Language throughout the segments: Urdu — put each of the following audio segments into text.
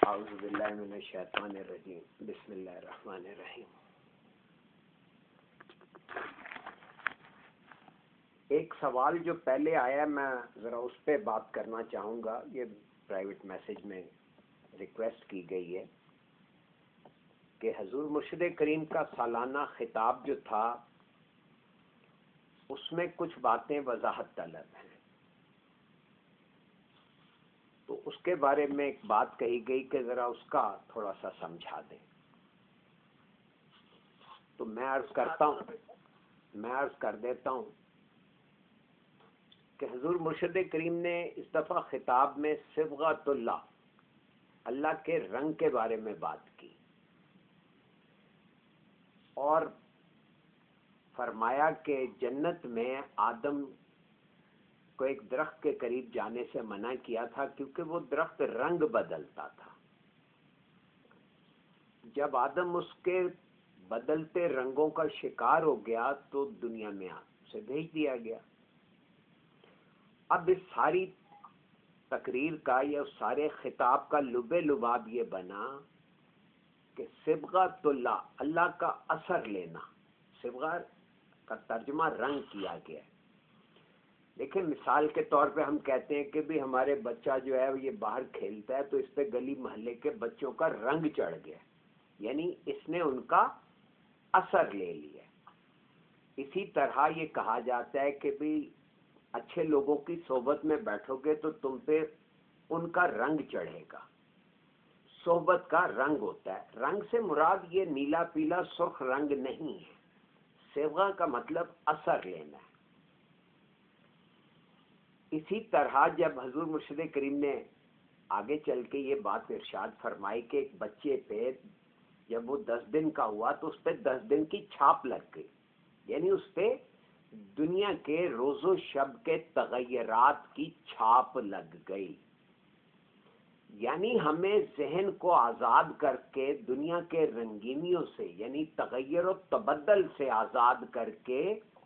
اعوذ باللہ من الشیطان الرجیم بسم اللہ الرحمن الرحیم۔ ایک سوال جو پہلے آیا میں ذرا اس پہ بات کرنا چاہوں گا، یہ پرائیویٹ میسج میں ریکویسٹ کی گئی ہے کہ حضور مرشد کریم کا سالانہ خطاب جو تھا اس میں کچھ باتیں وضاحت طلب ہیں، تو اس کے بارے میں ایک بات کہی گئی کہ ذرا اس کا تھوڑا سا سمجھا دیں۔ تو میں عرض کر دیتا ہوں کہ حضور مرشد کریم نے اس دفعہ خطاب میں صبغۃ اللہ کے رنگ کے بارے میں بات کی اور فرمایا کہ جنت میں آدم کو ایک درخت کے قریب جانے سے منع کیا تھا کیونکہ وہ درخت رنگ بدلتا تھا۔ جب آدم اس کے بدلتے رنگوں کا شکار ہو گیا تو دنیا میں اسے بھیج دیا گیا۔ اب اس ساری تقریر کا یا سارے خطاب کا لب لباب یہ بنا کہ صبغۃ اللہ کا اثر لینا، صبغہ کا ترجمہ رنگ کیا گیا ہے۔ دیکھیں مثال کے طور پہ ہم کہتے ہیں کہ بھی ہمارے بچہ جو ہے یہ باہر کھیلتا ہے تو اس پہ گلی محلے کے بچوں کا رنگ چڑھ گیا، یعنی اس نے ان کا اثر لے لیا۔ اسی طرح یہ کہا جاتا ہے کہ بھی اچھے لوگوں کی صحبت میں بیٹھو گے تو تم پہ ان کا رنگ چڑھے گا۔ صحبت کا رنگ ہوتا ہے، رنگ سے مراد یہ نیلا پیلا سرخ رنگ نہیں ہے، صبغہ کا مطلب اثر لینا ہے۔ اسی طرح جب حضور مرشد کریم نے آگے چل کے یہ بات ارشاد فرمائی کہ ایک بچے پہ جب وہ 10 دن کا ہوا تو اس پہ 10 دن کی چھاپ لگ گئی، یعنی اس پہ دنیا کے روز و شب کے تغیرات کی چھاپ لگ گئی۔ یعنی ہمیں ذہن کو آزاد کر کے دنیا کے رنگینیوں سے یعنی تغیر و تبدل سے آزاد کر کے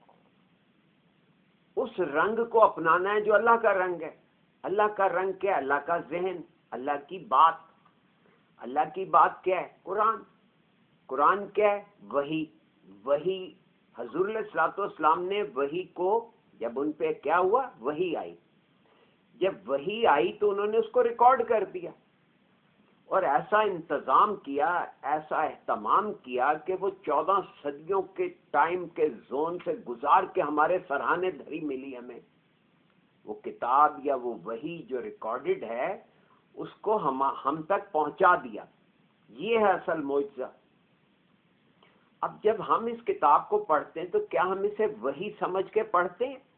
اس رنگ کو اپنانا ہے جو اللہ کا رنگ ہے۔ اللہ کا رنگ کیا ہے؟ اللہ کا ذہن، اللہ کی بات۔ اللہ کی بات کیا ہے؟ قرآن۔ قرآن کیا ہے؟ وحی۔ حضور علیہ الصلوۃ والسلام نے وحی کو جب ان پہ کیا ہوا؟ وحی آئی۔ جب وحی آئی تو انہوں نے اس کو ریکارڈ کر دیا اور ایسا انتظام کیا، ایسا اہتمام کیا کہ وہ 14 صدیوں کے ٹائم کے زون سے گزار کے ہمارے سرہانے دھری ملی ہمیں وہ کتاب یا وہ وحی جو ریکارڈڈ ہے، اس کو ہم تک پہنچا دیا۔ یہ ہے اصل معجزہ۔ اب جب ہم اس کتاب کو پڑھتے ہیں تو کیا ہم اسے وحی سمجھ کے پڑھتے ہیں؟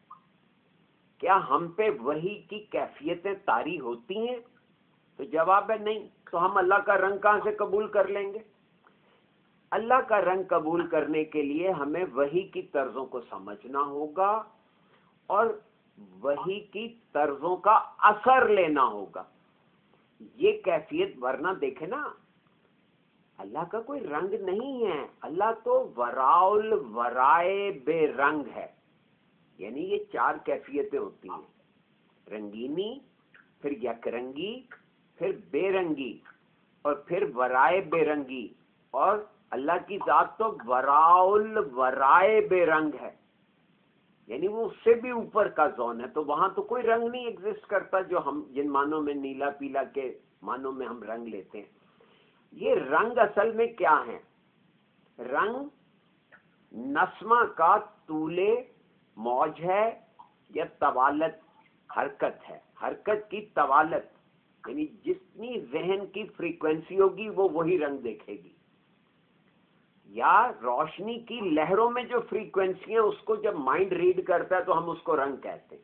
کیا ہم پہ وحی کی کیفیتیں طاری ہوتی ہیں؟ تو جواب ہے نہیں۔ تو ہم اللہ کا رنگ کہاں سے قبول کر لیں گے؟ اللہ کا رنگ قبول کرنے کے لیے ہمیں وحی کی طرزوں کو سمجھنا ہوگا اور وحی کی طرزوں کا اثر لینا ہوگا۔ یہ کیفیت، ورنہ دیکھیں نا، اللہ کا کوئی رنگ نہیں ہے، اللہ تو وراء الورائے بے رنگ ہے۔ یعنی یہ 4 کیفیتیں ہوتی ہیں، رنگینی، پھر یک رنگی، پھر بے رنگی اور پھر ورائے بے رنگی، اور اللہ کی ذات تو وراء الورائے بے رنگ ہے، یعنی وہ اس سے بھی اوپر کا زون ہے۔ تو وہاں تو کوئی رنگ نہیں ایگزسٹ کرتا جو ہم جن معنوں میں نیلا پیلا کے معنوں میں ہم رنگ لیتے ہیں۔ یہ رنگ اصل میں کیا ہے؟ رنگ نسمہ کا طول موج ہے یا طوالت، حرکت ہے، حرکت کی طوالت، یعنی جتنی ذہن کی فریکوینسی ہوگی وہ وہی رنگ دیکھے گی، یا روشنی کی لہروں میں جو فریکوینسی ہیں اس کو جب مائنڈ ریڈ کرتا ہے تو ہم اس کو رنگ کہتے ہیں۔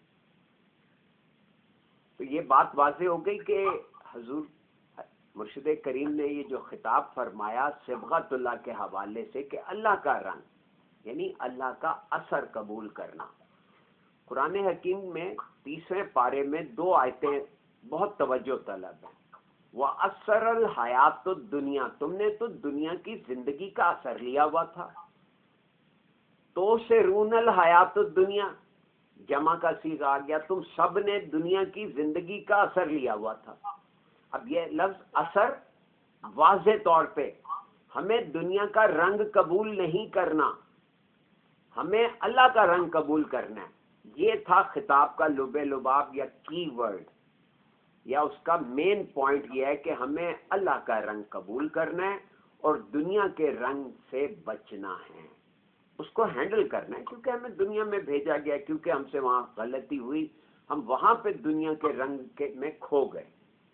تو یہ بات واضح ہو گئی کہ حضور مرشد کریم نے یہ جو خطاب فرمایا صبغۃ اللہ کے حوالے سے کہ اللہ کا رنگ یعنی اللہ کا اثر قبول کرنا۔ قرآن حکیم میں 30ویں پارے میں 2 آیتیں بہت توجہ طلب ہیں۔ وَأَثَّرَ الْحَيَاةُ الدُّنْيَا، تم نے تو دنیا کی زندگی کا اثر لیا ہوا تھا۔ تُؤْثِرُونَ الْحَيَاةُ الدُّنْيا، جمع کا صیغہ آ گیا، تم سب نے دنیا کی زندگی کا اثر لیا ہوا تھا۔ اب یہ لفظ اثر واضح طور پہ ہمیں دنیا کا رنگ قبول نہیں کرنا، ہمیں اللہ کا رنگ قبول کرنا ہے. یہ تھا خطاب کا لب لباب یا کی ورڈ، یا اس کا مین پوائنٹ یہ ہے کہ ہمیں اللہ کا رنگ قبول کرنا ہے اور دنیا کے رنگ سے بچنا ہے، اس کو ہینڈل کرنا ہے، کیونکہ ہمیں دنیا میں بھیجا گیا، کیونکہ ہم سے وہاں غلطی ہوئی، ہم وہاں پہ دنیا کے رنگ میں کھو گئے.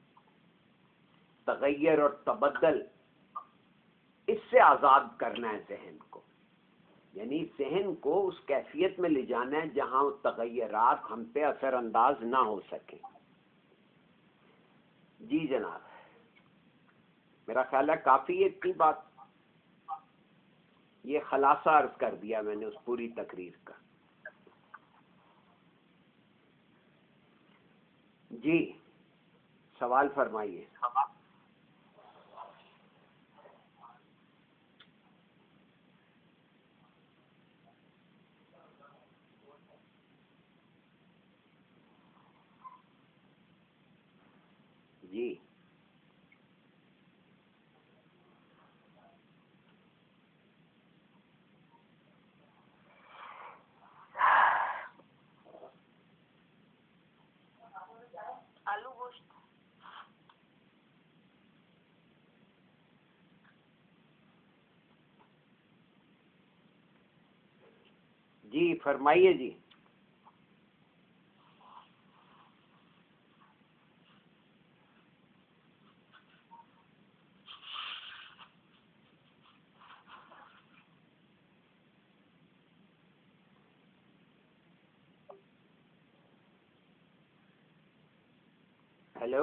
تغیر اور تبدل، اس سے آزاد کرنا ہے ذہن کو، یعنی ذہن کو اس کیفیت میں لے جانا ہے جہاں تغیرات ہم پہ اثر انداز نہ ہو سکیں. جی جناب، میرا خیال ہے کافی ہے اتنی بات، یہ خلاصہ عرض کر دیا میں نے اس پوری تقریر کا. جی سوال فرمائیے. جی آلو گوشت. جی فرمائیے. جی ہیلو.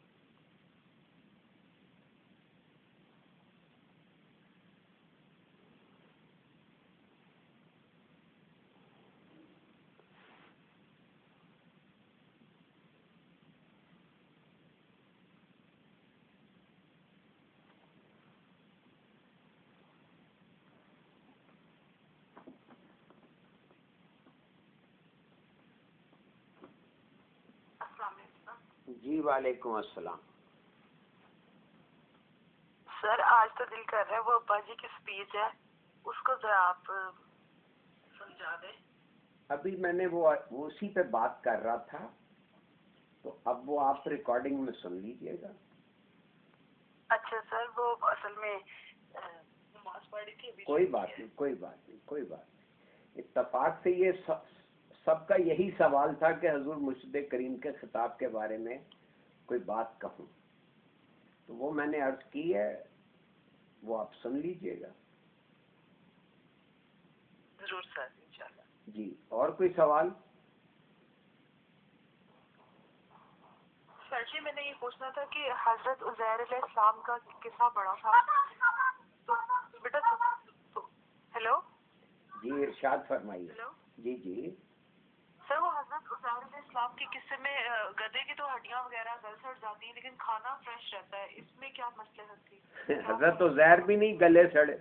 السلام علیکم. جی وعلیکم السلام. سر آج تو دل کر رہا ہے وہ ابا جی کی اسپیچ ہے اس کو ذرا آپ سمجھا دیں. ابھی میں نے وہ اسی پہ بات کر رہا تھا، تو اب وہ آپ ریکارڈنگ میں سن لیجئے گا. اچھا سر، وہ اصل میں نماز پڑھی تھی ابھی. کوئی بات نہیں، کوئی بات نہیں، کوئی بات نہیں. اتفاق سے یہ سب کا یہی سوال تھا کہ حضور مرشد کریم کے خطاب کے بارے میں کوئی بات کہوں، تو وہ میں نے عرض کی ہے، وہ آپ سن لیجئے گا. ضرور سر انشاءاللہ. جی اور کوئی سوال؟ سر جی میں نے یہ پوچھنا تھا کہ حضرت عزیر علیہ السلام کا قصہ پڑھا تھا تو بیٹا ہیلو. جی ارشاد فرمائیے. ہیلو جی جی. سر، وہ حضرت عزیر علیہ السلام کے قصے میں گدھے کی تو ہڈیاں وغیرہ گل سڑ جاتی ہیں لیکن کھانا فریش رہتا ہے، اس میں کیا مسئلہ تھی؟ حضرت عزیر بھی نہیں گلے سڑے،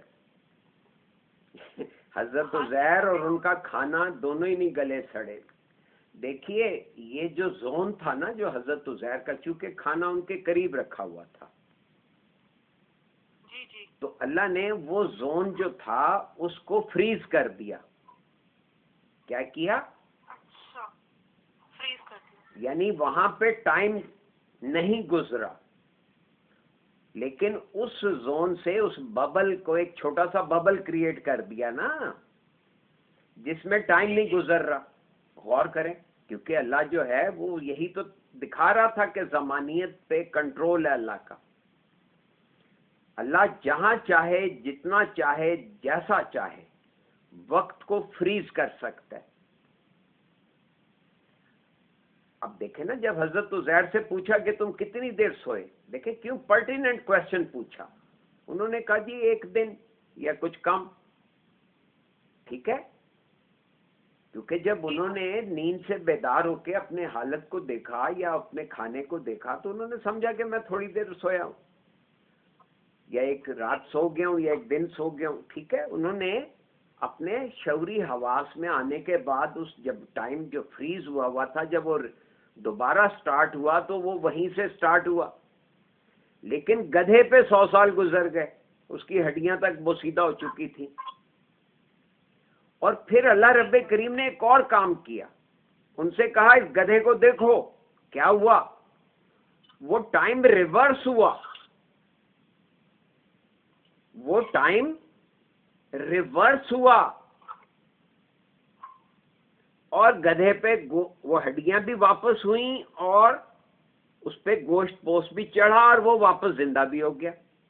حضرت عزیر اور ان کا کھانا دونوں ہی نہیں گلے سڑے. دیکھیے یہ جو زون تھا نا جو حضرت عزیر کا، چونکہ کھانا ان کے قریب رکھا ہوا تھا، جی جی، تو اللہ نے وہ زون جو تھا اس کو فریز کر دیا. کیا کیا؟ اچھا فریز کر دیا. یعنی وہاں پہ ٹائم نہیں گزرا، لیکن اس زون سے اس ببل کو ایک چھوٹا سا ببل کریٹ کر دیا نا، جس میں ٹائم نہیں گزر رہا. غور کریں، کیونکہ اللہ جو ہے وہ یہی تو دکھا رہا تھا کہ زمانیت پہ کنٹرول ہے اللہ کا. اللہ جہاں چاہے، جتنا چاہے، جیسا چاہے وقت کو فریز کر سکتا ہے. اب دیکھیں نا، جب حضرت عزیر سے پوچھا کہ تم کتنی دیر سوئے، دیکھیں کیوں پرٹیننٹ کوشچن پوچھا. انہوں نے کہا جی 1 دن یا کچھ کم. ٹھیک ہے، کیونکہ جب انہوں نے نیند سے بیدار ہو کے اپنے حالت کو دیکھا یا اپنے کھانے کو دیکھا تو انہوں نے سمجھا کہ میں تھوڑی دیر سویا ہوں، یا ایک رات سو گیا ہوں، یا 1 دن سو گیا ہوں. ٹھیک ہے، انہوں نے اپنے شعوری حواس میں آنے کے بعد اس جب ٹائم جو فریز ہوا تھا، جب وہ دوبارہ سٹارٹ ہوا تو وہ وہیں سے سٹارٹ ہوا. لیکن گدھے پہ 100 سال گزر گئے، اس کی ہڈیاں تک بوسیدہ ہو چکی تھی. اور پھر اللہ رب کریم نے ایک اور کام کیا، ان سے کہا اس گدھے کو دیکھو. کیا ہوا؟ وہ ٹائم ریورس ہوا، وہ ٹائم ریورس ہوا، اور گدھے پہ وہ ہڈیاں بھی واپس ہوئیں اور اس پہ گوشت پوست بھی چڑھا اور وہ واپس زندہ بھی ہو گیا.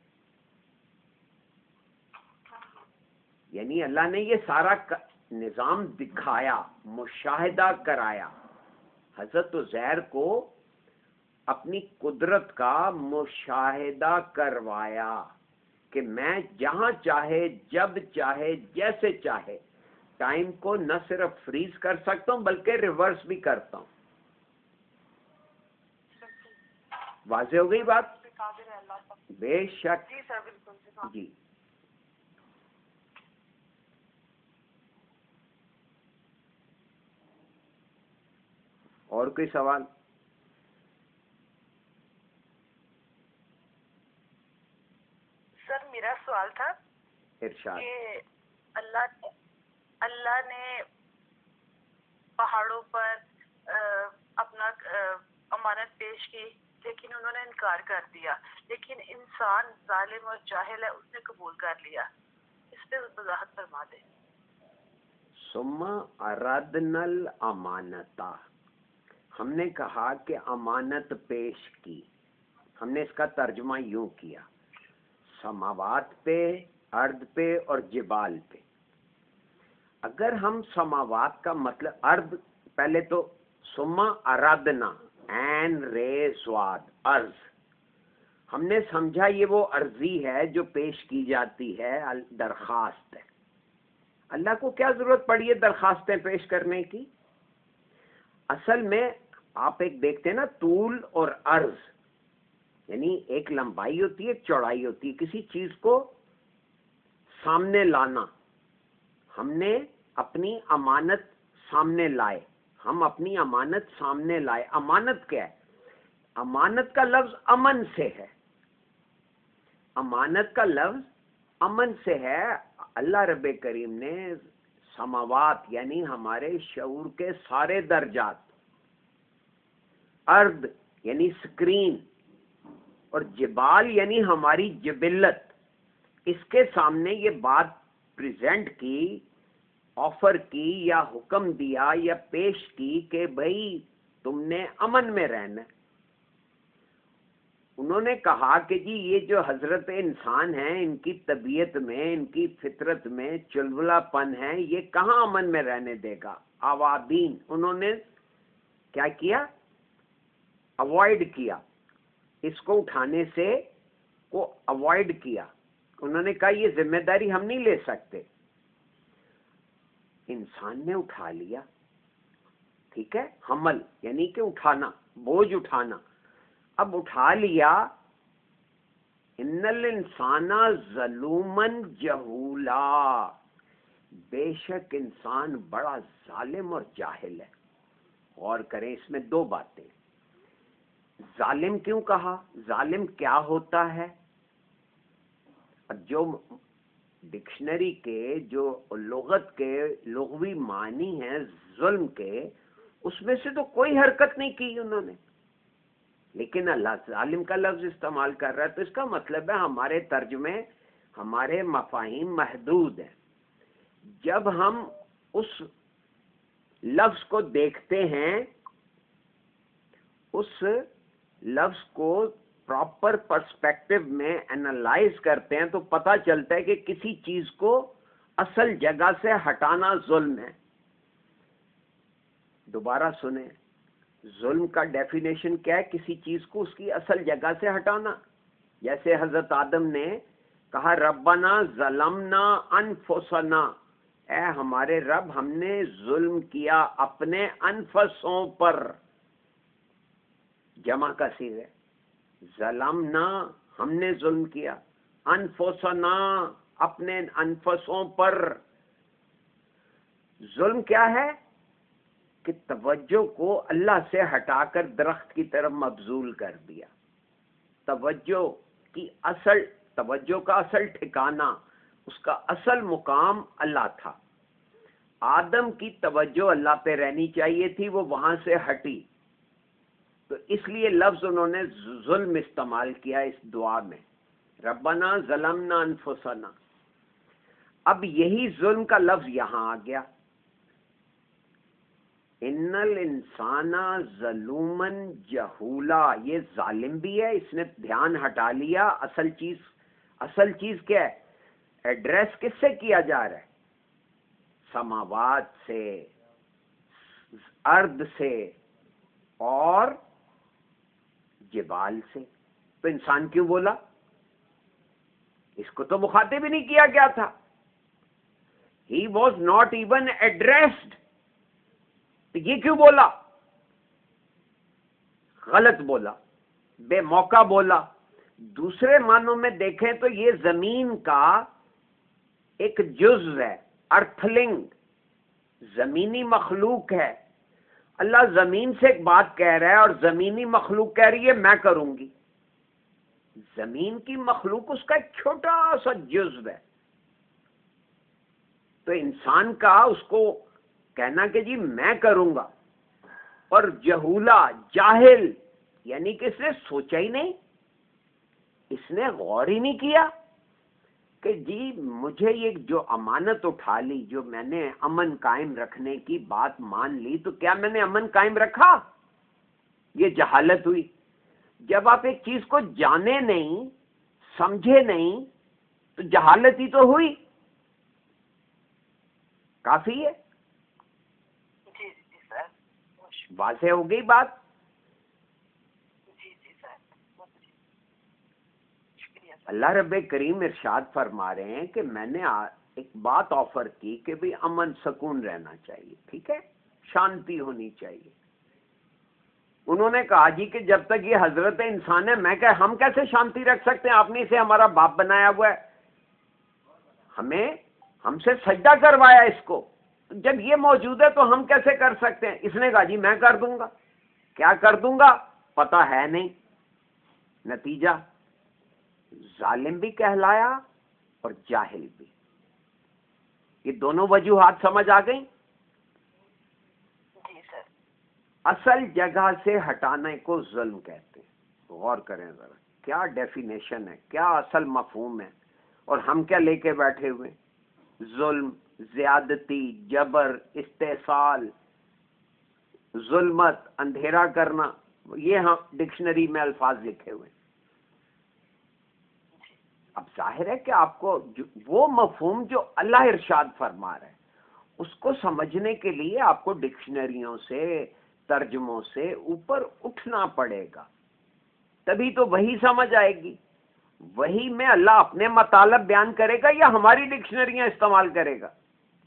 یعنی اللہ نے یہ سارا نظام دکھایا، مشاہدہ کرایا. حضرت عزیر کو اپنی قدرت کا مشاہدہ کروایا کہ میں جہاں چاہے، جب چاہے، جیسے چاہے ٹائم کو نہ صرف فریز کر سکتا ہوں بلکہ ریورس بھی کرتا ہوں. واضح ہو گئی بات؟ قادر ہے اللہ کا. بے شک. جی سر بالکل. جی اور کوئی سوال؟ سر میرا سوال تھا ارشاد. کہ اللہ نے پہاڑوں پر اپنا امانت پیش کی، لیکن انہوں نے انکار کر دیا. لیکن انسان ظالم اور جاہل ہے، اس نے قبول کر لیا. اس پہ وضاحت فرما دیں. ثم اردنا الامانتا، ہم نے کہا کہ امانت پیش کی. ہم نے اس کا ترجمہ یوں کیا، سماوات پہ، ارض پہ اور جبال پہ. اگر ہم سماوات کا مطلب ارض، پہلے تو ثم اردنا، عین رے سواد، ارض، ہم نے سمجھا یہ وہ عرضی ہے جو پیش کی جاتی ہے، درخواست ہے. اللہ کو کیا ضرورت پڑی ہے درخواستیں پیش کرنے کی؟ اصل میں آپ ایک دیکھتے ہیں نا، طول اور عرض، یعنی ایک لمبائی ہوتی ہے، ایک چوڑائی ہوتی ہے. کسی چیز کو سامنے لانا، ہم نے اپنی امانت سامنے لائے، ہم اپنی امانت سامنے لائے. امانت کیا ہے؟ امانت کا لفظ امن سے ہے، امانت کا لفظ امن سے ہے. اللہ رب کریم نے سماوات یعنی ہمارے شعور کے سارے درجات، ارض یعنی سکرین، اور جبال یعنی ہماری جبلت، اس کے سامنے یہ بات پریزنٹ کی، آفر کی یا حکم دیا یا پیش کی کہ بھئی تم نے امن میں رہنا ہے. انہوں نے کہا کہ جی یہ جو حضرت انسان ہیں، ان کی طبیعت میں، ان کی فطرت میں چلبلا پن ہے، یہ کہاں امن میں رہنے دے گا. اوابین، انہوں نے کیا کیا؟ اوائڈ کیا، اس کو اٹھانے سے کو اوائڈ کیا. انہوں نے کہا یہ ذمہ داری ہم نہیں لے سکتے. انسان نے اٹھا لیا، ٹھیک ہے، حمل یعنی کہ اٹھانا، بوجھ اٹھانا. اب اٹھا لیا. ان الانسان ظلوما جہولا، بے شک انسان بڑا ظالم اور جاہل ہے. غور کریں، اس میں دو باتیں. ظالم کیوں کہا؟ ظالم کیا ہوتا ہے؟ اب جو ڈکشنری کے، جو لغت کے لغوی معنی ہیں ظلم کے، اس میں سے تو کوئی حرکت نہیں کی انہوں نے، لیکن اللہ ظالم کا لفظ استعمال کر رہا ہے. تو اس کا مطلب ہے ہمارے ترجمے، ہمارے مفاہیم محدود ہیں. جب ہم اس لفظ کو دیکھتے ہیں، اس لفظ کو پراپر پرسپیکٹو میں انالائز کرتے ہیں، تو پتہ چلتا ہے کہ کسی چیز کو اصل جگہ سے ہٹانا ظلم ہے. دوبارہ سنیں، ظلم کا ڈیفینیشن کیا ہے؟ کسی چیز کو اس کی اصل جگہ سے ہٹانا. جیسے حضرت آدم نے کہا ربنا ظلمنا انفسنا، اے ہمارے رب ہم نے ظلم کیا اپنے انفسوں پر. جمع کا صیغہ ہے، ظلمنا ہم نے ظلم کیا، انفسنا اپنے انفسوں پر. ظلم کیا ہے؟ کہ توجہ کو اللہ سے ہٹا کر درخت کی طرف مبذول کر دیا. توجہ کی اصل، توجہ کا اصل ٹھکانہ، اس کا اصل مقام اللہ تھا. آدم کی توجہ اللہ پہ رہنی چاہیے تھی، وہ وہاں سے ہٹی، تو اس لیے لفظ انہوں نے ظلم استعمال کیا اس دعا میں، ربنا ظلمنا انفسنا. اب یہی ظلم کا لفظ یہاں آ گیا، ان الانسان ظلوما جہولا. یہ ظالم بھی ہے، اس نے دھیان ہٹا لیا اصل چیز کیا ہے؟ ایڈریس کس سے کیا جا رہا ہے؟ سماوات سے، ارض سے اور جبال سے. تو انسان کیوں بولا؟ اس کو تو مخاطب ہی نہیں کیا گیا تھا. He was not even addressed. تو یہ کیوں بولا؟ غلط بولا، بے موقع بولا. دوسرے معنوں میں دیکھیں تو یہ زمین کا ایک جزو ہے، ارتھلنگ، زمینی مخلوق ہے. اللہ زمین سے ایک بات کہہ رہا ہے اور زمینی مخلوق کہہ رہی ہے میں کروں گی. زمین کی مخلوق اس کا ایک چھوٹا سا جزو ہے. تو انسان کا اس کو کہنا کہ جی میں کروں گا، اور جہولا، جاہل، یعنی کہ اس نے سوچا ہی نہیں، اس نے غور ہی نہیں کیا کہ جی مجھے یہ جو امانت اٹھا لی، جو میں نے امن قائم رکھنے کی بات مان لی، تو کیا میں نے امن قائم رکھا؟ یہ جہالت ہوئی. جب آپ ایک چیز کو جانے نہیں، سمجھے نہیں، تو جہالت ہی تو ہوئی. کافی ہے، جی جی سر، واضح ہو گئی بات. جی جی سر، شکریہ سر. اللہ رب کریم ارشاد فرما رہے ہیں کہ میں نے ایک بات آفر کی کہ بھی امن سکون رہنا چاہیے، ٹھیک ہے، شانتی ہونی چاہیے. انہوں نے کہا جی کہ جب تک یہ حضرت انسان ہے، میں کہ ہم کیسے شانتی رکھ سکتے ہیں؟ آپ نے اسے ہمارا باپ بنایا ہوا ہے، ہم سے سجدہ کروایا اس کو. جب یہ موجود ہے تو ہم کیسے کر سکتے ہیں؟ اس نے کہا جی میں کر دوں گا. کیا کر دوں گا؟ پتہ ہے نہیں. نتیجہ ظالم بھی کہلایا اور جاہل بھی. یہ دونوں وجوہات سمجھ آ گئیں؟ جی سر. اصل جگہ سے ہٹانے کو ظلم کہتے ہیں. غور کریں ذرا، کیا ڈیفینیشن ہے، کیا اصل مفہوم ہے، اور ہم کیا لے کے بیٹھے ہوئے؟ ظلم، زیادتی، جبر، استحصال، ظلمت، اندھیرا کرنا. یہ ہم ڈکشنری میں الفاظ لکھے ہوئے. اب ظاہر ہے کہ آپ کو وہ مفہوم جو اللہ ارشاد فرما رہا ہے، اس کو سمجھنے کے لیے آپ کو ڈکشنریوں سے، ترجموں سے اوپر اٹھنا پڑے گا، تبھی تو وہی سمجھ آئے گی. وہی میں اللہ اپنے مطالب بیان کرے گا یا ہماری ڈکشنریاں استعمال کرے گا؟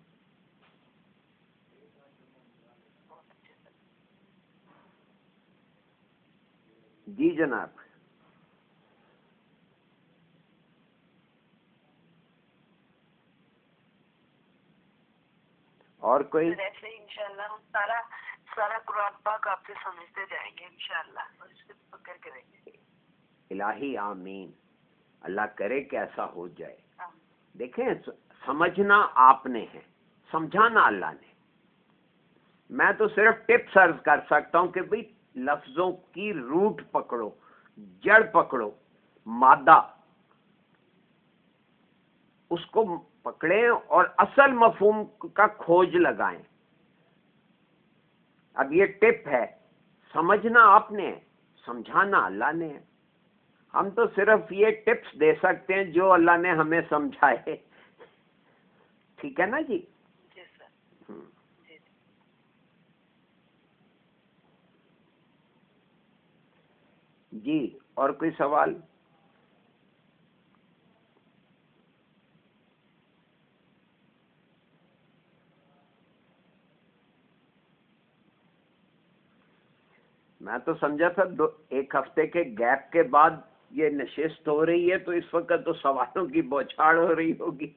جی جناب. اور کوئی؟ ایسے ہی انشاءاللہ ہم سارا قرآن پاک آپ سے سمجھتے جائیں گے انشاءاللہ، اور اس پہ فکر کریں گے. الہی آمین. اللہ کرے کہ ایسا ہو جائے. آمین. دیکھیں، سمجھنا آپ نے ہے، سمجھانا اللہ نے. میں تو صرف ٹپس عرض کر سکتا ہوں کہ بھئی لفظوں کی روٹ پکڑو، جڑ پکڑو، مادہ، اس کو پکڑیں اور اصل مفہوم کا کھوج لگائیں. اب یہ ٹپ ہے، سمجھنا آپ نے ہے، سمجھانا اللہ نے ہے. ہم تو صرف یہ ٹپس دے سکتے ہیں جو اللہ نے ہمیں سمجھائے. ٹھیک ہے نا جی؟ جی سر. جی. جی اور کوئی سوال؟ میں تو سمجھا تھا ایک ہفتے کے گیپ کے بعد یہ نشست ہو رہی ہے، تو اس وقت تو سوالوں کی بوچھاڑ ہو رہی ہوگی.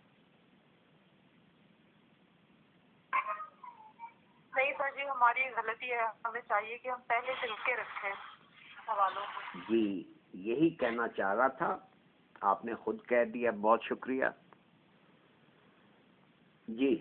نہیں سر جی، ہماری غلطی غلطی ہے, ہمیں چاہیے کہ ہم پہلے سے لکھ کے رکھیں حوالوں کو. جی یہی کہنا چاہ رہا تھا, آپ نے خود کہہ دیا, بہت شکریہ. جی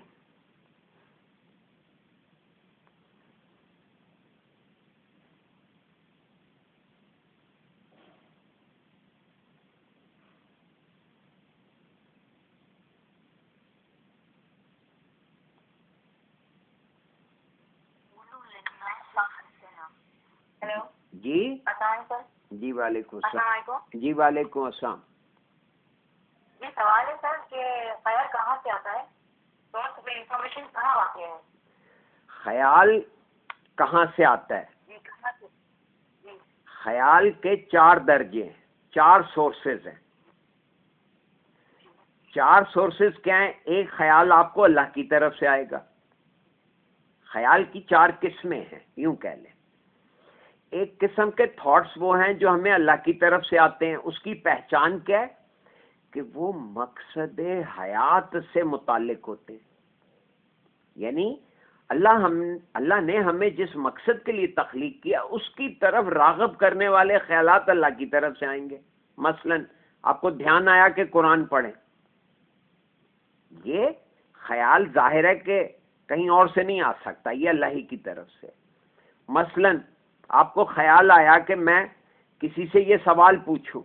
ہیلو, جی السلام علیکم. جی وعلیکم السلام السلام. علیکم. جی وعلیکم السلام. یہ سوال ہے سر کہ خیال کہاں سے آتا ہے, سورس میں انفارمیشن کہاں آتی ہے؟ خیال کہاں سے آتا ہے؟ جی کہاں سے؟ جی خیال کے 4 درجے ہیں, 4 سورسز ہیں. 4 سورسز کیا ہیں؟ ایک خیال آپ کو اللہ کی طرف سے آئے گا. خیال کی 4 قسمیں ہیں, یوں کہہ لیں. ایک قسم کے تھاٹس وہ ہیں جو ہمیں اللہ کی طرف سے آتے ہیں. اس کی پہچان کیا ہے؟ کہ وہ مقصد حیات سے متعلق ہوتے ہیں. یعنی اللہ نے ہمیں جس مقصد کے لیے تخلیق کیا اس کی طرف راغب کرنے والے خیالات اللہ کی طرف سے آئیں گے. مثلا آپ کو دھیان آیا کہ قرآن پڑھیں, یہ خیال ظاہر ہے کہ کہیں اور سے نہیں آ سکتا, یہ اللہ ہی کی طرف سے. مثلا آپ کو خیال آیا کہ میں کسی سے یہ سوال پوچھوں,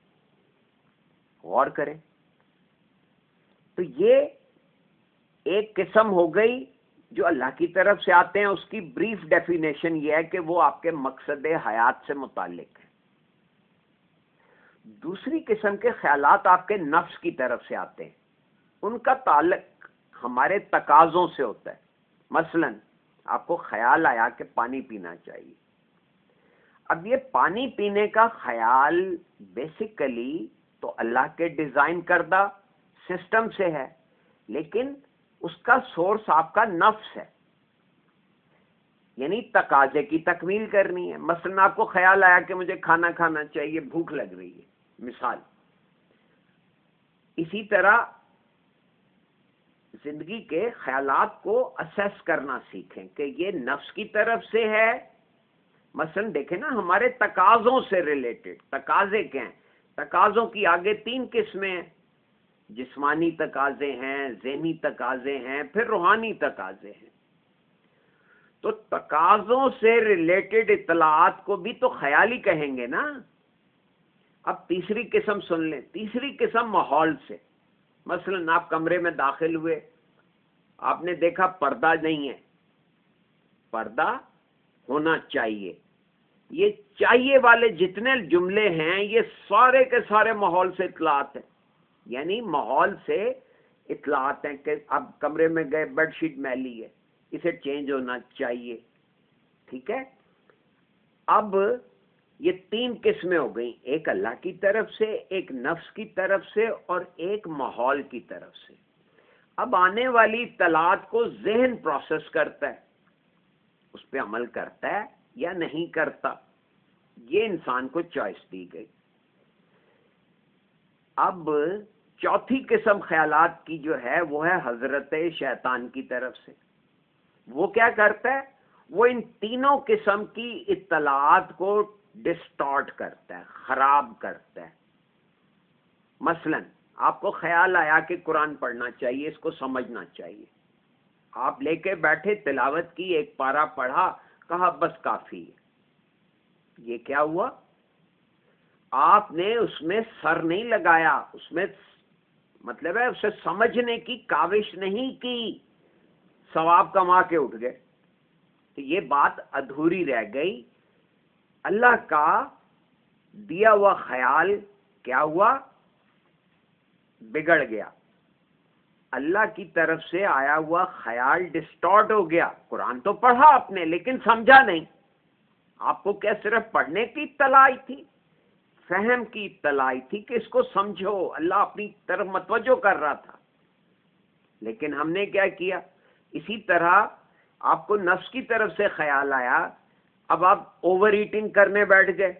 غور کریں, تو یہ ایک قسم ہو گئی جو اللہ کی طرف سے آتے ہیں. اس کی بریف ڈیفینیشن یہ ہے کہ وہ آپ کے مقصد حیات سے متعلق ہے. دوسری قسم کے خیالات آپ کے نفس کی طرف سے آتے ہیں, ان کا تعلق ہمارے تقاضوں سے ہوتا ہے. مثلا آپ کو خیال آیا کہ پانی پینا چاہیے. اب یہ پانی پینے کا خیال بیسیکلی تو اللہ کے ڈیزائن کردہ سسٹم سے ہے, لیکن اس کا سورس آپ کا نفس ہے, یعنی تقاضے کی تکمیل کرنی ہے. مثلا آپ کو خیال آیا کہ مجھے کھانا کھانا چاہیے, بھوک لگ رہی ہے, مثال. اسی طرح زندگی کے خیالات کو اسیس کرنا سیکھیں کہ یہ نفس کی طرف سے ہے. مثلا دیکھیں نا, ہمارے تقاضوں سے ریلیٹڈ تقاضے کیا ہیں؟ تقاضوں کی آگے 3 قسمیں ہیں. جسمانی تقاضے ہیں, ذہنی تقاضے ہیں, پھر روحانی تقاضے ہیں. تو تقاضوں سے ریلیٹڈ اطلاعات کو بھی تو خیال ہی کہیں گے نا. اب تیسری قسم سن لیں. تیسری قسم ماحول سے. مثلا آپ کمرے میں داخل ہوئے, آپ نے دیکھا پردہ نہیں ہے, پردہ ہونا چاہیے. یہ چاہیے والے جتنے جملے ہیں یہ سارے کے سارے ماحول سے اطلاعات ہیں. یعنی ماحول سے اطلاعات ہیں کہ اب کمرے میں گئے, بیڈ شیٹ میلی ہے, اسے چینج ہونا چاہیے. ٹھیک ہے. اب یہ 3 قسمیں ہو گئیں, ایک اللہ کی طرف سے, ایک نفس کی طرف سے, اور ایک ماحول کی طرف سے. اب آنے والی اطلاعات کو ذہن پروسیس کرتا ہے, اس پہ عمل کرتا ہے یا نہیں کرتا. یہ انسان کو چوائس دی گئی. اب چوتھی قسم خیالات کی جو ہے وہ ہے حضرت شیطان کی طرف سے. وہ کیا کرتا ہے؟ وہ ان تینوں قسم کی اطلاعات کو ڈسٹارٹ کرتا ہے, خراب کرتا ہے. مثلا آپ کو خیال آیا کہ قرآن پڑھنا چاہیے, اس کو سمجھنا چاہیے. آپ لے کے بیٹھے, تلاوت کی, ایک پارہ پڑھا, کہا بس کافی ہے. یہ کیا ہوا؟ آپ نے اس میں سر نہیں لگایا, اس میں مطلب ہے اسے سمجھنے کی کاوش نہیں کی, ثواب کما کے اٹھ گئے. تو یہ بات ادھوری رہ گئی. اللہ کا دیا ہوا خیال کیا ہوا؟ بگڑ گیا. اللہ کی طرف سے آیا ہوا خیال ڈسٹارٹ ہو گیا. قرآن تو پڑھا آپ نے لیکن سمجھا نہیں. آپ کو کیا صرف پڑھنے کی اطلاع آئی تھی؟ فہم کی اطلاع آئی تھی کہ اس کو سمجھو. اللہ اپنی طرف متوجہ کر رہا تھا, لیکن ہم نے کیا کیا؟ اسی طرح آپ کو نفس کی طرف سے خیال آیا, اب آپ اوور ایٹنگ کرنے بیٹھ گئے.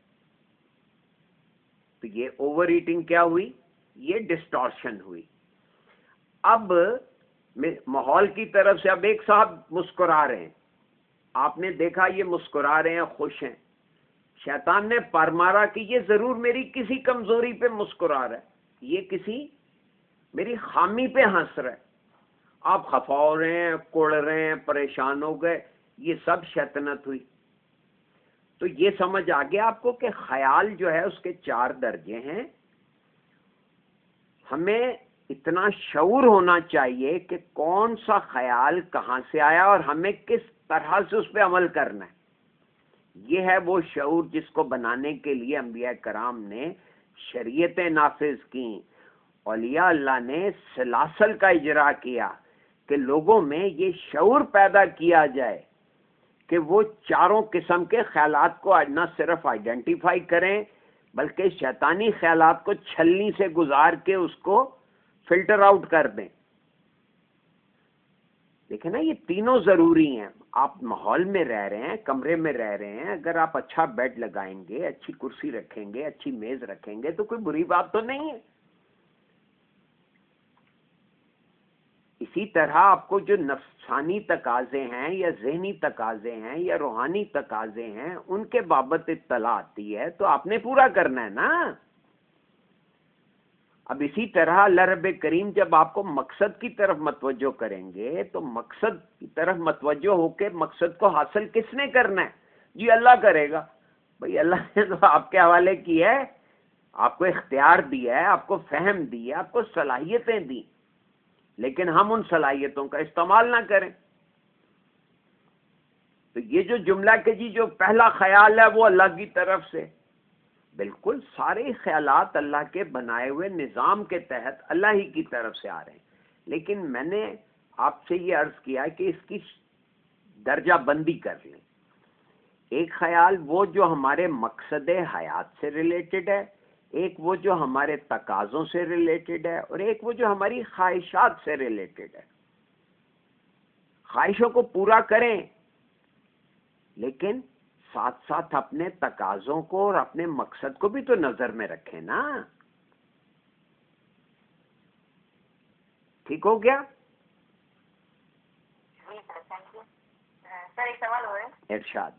تو یہ اوور ایٹنگ کیا ہوئی؟ یہ ڈسٹارشن ہوئی. اب ماحول کی طرف سے, اب ایک صاحب مسکرا رہے ہیں, آپ نے دیکھا یہ مسکرا رہے ہیں، خوش ہیں، شیطان نے پر مارا کہ یہ ضرور میری کسی کمزوری پہ مسکرا رہا ہے، یہ کسی میری خامی پہ ہنس رہا ہے، آپ خفا ہو رہے ہیں، کوڑ رہے ہیں، پریشان ہو گئے، یہ سب شیطنت ہوئی۔ تو یہ سمجھ آ گیا آپ کو کہ خیال جو ہے اس کے 4 درجے ہیں۔ ہمیں اتنا شعور ہونا چاہیے کہ کون سا خیال کہاں سے آیا اور ہمیں کس طرح سے اس پہ عمل کرنا ہے۔ یہ ہے وہ شعور جس کو بنانے کے لیے انبیاء کرام نے شریعتیں نافذ کی، اولیاء اللہ نے سلاسل کا اجرا کیا کہ لوگوں میں یہ شعور پیدا کیا جائے کہ وہ 4 قسم کے خیالات کو نہ صرف آئیڈینٹیفائی کریں بلکہ شیطانی خیالات کو چھلنی سے گزار کے اس کو فلٹر آؤٹ کر دیں۔ دیکھیں نا، یہ تینوں ضروری ہیں۔ آپ ماحول میں رہ رہے ہیں، کمرے میں رہ رہے ہیں، اگر آپ اچھا بیڈ لگائیں گے، اچھی کرسی رکھیں گے، اچھی میز رکھیں گے تو کوئی بری بات تو نہیں ہے۔ اسی طرح آپ کو جو نفسانی تقاضے ہیں یا ذہنی تقاضے ہیں یا روحانی تقاضے ہیں ان کے بابت اطلاع آتی ہے تو آپ نے پورا کرنا ہے نا۔ اب اسی طرح اللہ رب کریم جب آپ کو مقصد کی طرف متوجہ کریں گے تو مقصد کی طرف متوجہ ہو کے مقصد کو حاصل کس نے کرنا ہے؟ جی اللہ کرے گا۔ بھئی اللہ نے تو آپ کے حوالے کی ہے، آپ کو اختیار دیا ہے، آپ کو فہم دی ہے، آپ کو صلاحیتیں دی، لیکن ہم ان صلاحیتوں کا استعمال نہ کریں۔ تو یہ جو جملہ کہ جی جو پہلا خیال ہے وہ اللہ کی طرف سے، بالکل سارے خیالات اللہ کے بنائے ہوئے نظام کے تحت اللہ ہی کی طرف سے آ رہے ہیں، لیکن میں نے آپ سے یہ عرض کیا کہ اس کی درجہ بندی کر لیں۔ ایک خیال وہ جو ہمارے مقصد حیات سے ریلیٹڈ ہے، ایک وہ جو ہمارے تقاضوں سے ریلیٹڈ ہے، اور ایک وہ جو ہماری خواہشات سے ریلیٹڈ ہے۔ خواہشوں کو پورا کریں لیکن ساتھ ساتھ اپنے تقاضوں کو اور اپنے مقصد کو بھی تو نظر میں رکھیں نا۔ ٹھیک ہو گیا؟ سر ایک سوال ہو رہا ہے، ارشاد۔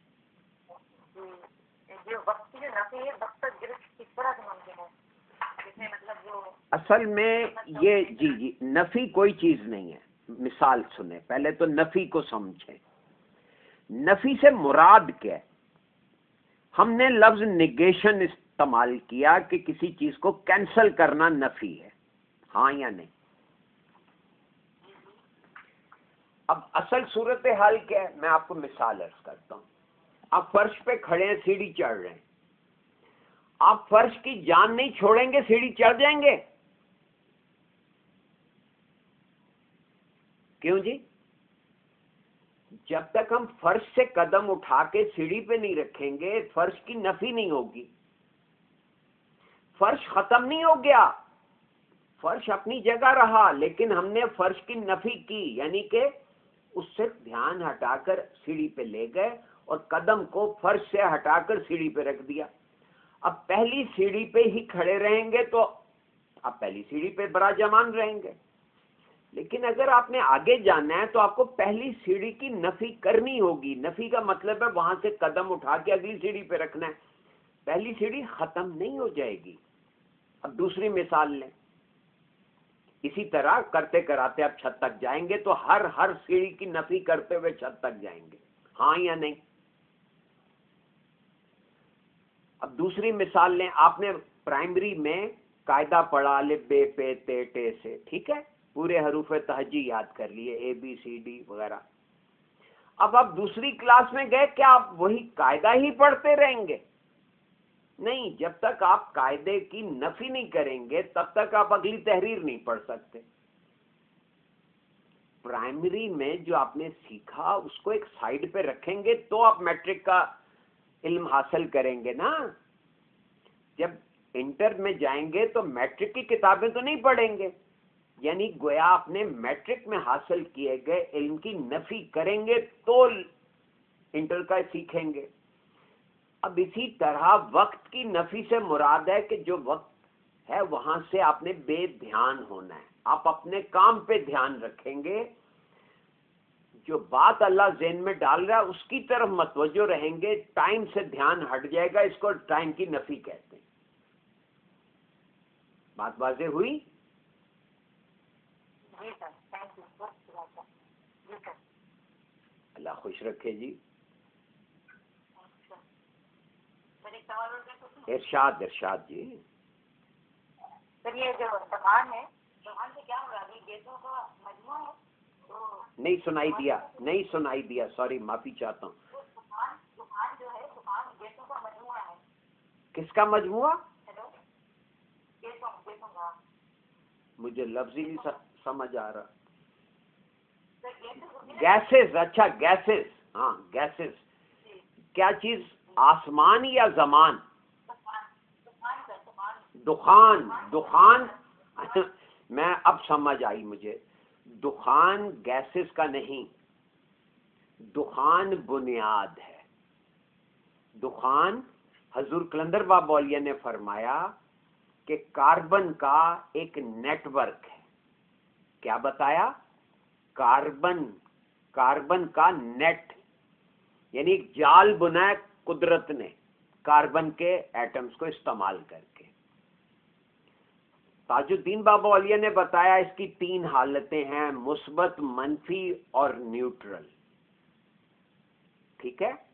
جو وقت کی جو نفی ہے، وقت پر گرفت کس طرح سے ممکن ہے؟ جس میں مطلب جو اصل میں یہ جی نفی کوئی چیز نہیں ہے۔ مثال سنیں، پہلے تو نفی کو سمجھیں۔ نفی سے مراد کیا ہے؟ ہم نے لفظ نگیشن استعمال کیا کہ کسی چیز کو کینسل کرنا نفی ہے، ہاں یا نہیں؟ اب اصل صورتحال کیا ہے؟ میں آپ کو مثال عرض کرتا ہوں۔ آپ فرش پہ کھڑے ہیں، سیڑھی چڑھ رہے ہیں، آپ فرش کی جان نہیں چھوڑیں گے، سیڑھی چڑھ جائیں گے؟ کیوں جی؟ جب تک ہم فرش سے قدم اٹھا کے سیڑھی پہ نہیں رکھیں گے فرش کی نفی نہیں ہوگی۔ فرش ختم نہیں ہو گیا، فرش اپنی جگہ رہا، لیکن ہم نے فرش کی نفی کی، یعنی کہ اس سے دھیان ہٹا کر سیڑھی پہ لے گئے اور قدم کو فرش سے ہٹا کر سیڑھی پہ رکھ دیا۔ اب پہلی سیڑھی پہ ہی کھڑے رہیں گے تو آپ پہلی سیڑھی پہ براجمان رہیں گے، لیکن اگر آپ نے آگے جانا ہے تو آپ کو پہلی سیڑھی کی نفی کرنی ہوگی۔ نفی کا مطلب ہے وہاں سے قدم اٹھا کے اگلی سیڑھی پہ رکھنا ہے، پہلی سیڑھی ختم نہیں ہو جائے گی۔ اب دوسری مثال لیں، اسی طرح کرتے کراتے آپ چھت تک جائیں گے تو ہر سیڑھی کی نفی کرتے ہوئے چھت تک جائیں گے، ہاں یا نہیں؟ اب دوسری مثال لیں، آپ نے پرائمری میں قاعدہ پڑھا الف ب پ ت ٹ سے، ٹھیک ہے، پورے حروف تہجی یاد کر لیے، اے بی سی ڈی وغیرہ۔ اب آپ دوسری کلاس میں گئے، کیا آپ وہی قاعدہ ہی پڑھتے رہیں گے؟ نہیں، جب تک آپ قاعدے کی نفی نہیں کریں گے تب تک آپ اگلی تحریر نہیں پڑھ سکتے۔ پرائمری میں جو آپ نے سیکھا اس کو ایک سائیڈ پہ رکھیں گے تو آپ میٹرک کا علم حاصل کریں گے نا۔ جب انٹر میں جائیں گے تو میٹرک کی کتابیں تو نہیں پڑھیں گے، یعنی گویا آپ نے میٹرک میں حاصل کیے گئے علم کی نفی کریں گے تو انٹر کا سیکھیں گے۔ اب اسی طرح وقت کی نفی سے مراد ہے کہ جو وقت ہے وہاں سے آپ نے بے دھیان ہونا ہے، آپ اپنے کام پہ دھیان رکھیں گے۔ جو بات اللہ ذہن میں ڈال رہا ہے اس کی طرف متوجہ رہیں گے، ٹائم سے دھیان ہٹ جائے گا، اس کو ٹائم کی نفی کہتے ہیں۔ بات واضح ہوئی؟ جی سر، تھینک یو، جی سر، اللہ خوش رکھے جی۔ سر ایک سوال اور ہے، ارشاد ارشاد جی۔ سر یہ جو دکان ہے، دکان سے کیا ہو رہا ہے؟ گیسوں کا مجموعہ ہے تو نہیں سنائی دیا، سوری، معافی چاہتا ہوں۔ دکان جو ہے، دکان گیسوں کا مجموعہ ہے۔ کس کا مجموعہ؟ ہیلو، گیسوں کا۔ مجھے لفظ ہی نہیں سمجھ آ رہا۔ سر گیسز، اچھا گیسز، ہاں گیسز، کیا چیز؟ آسمان یا زمان؟ دخان میں اب سمجھ آئی مجھے، دخان گیسز کا نہیں، دخان بنیاد ہے۔ دخان، حضور کلندر بابا اولیاء نے فرمایا کہ کاربن کا ایک نیٹ ورک ہے۔ کیا بتایا؟ کاربن کا نیٹ، یعنی ایک جال بنایا قدرت نے کاربن کے ایٹمز کو استعمال کر کے۔ تاج الدین بابا اولیاء نے بتایا اس کی 3 حالتیں ہیں، مثبت، منفی اور نیوٹرل۔ ٹھیک ہے؟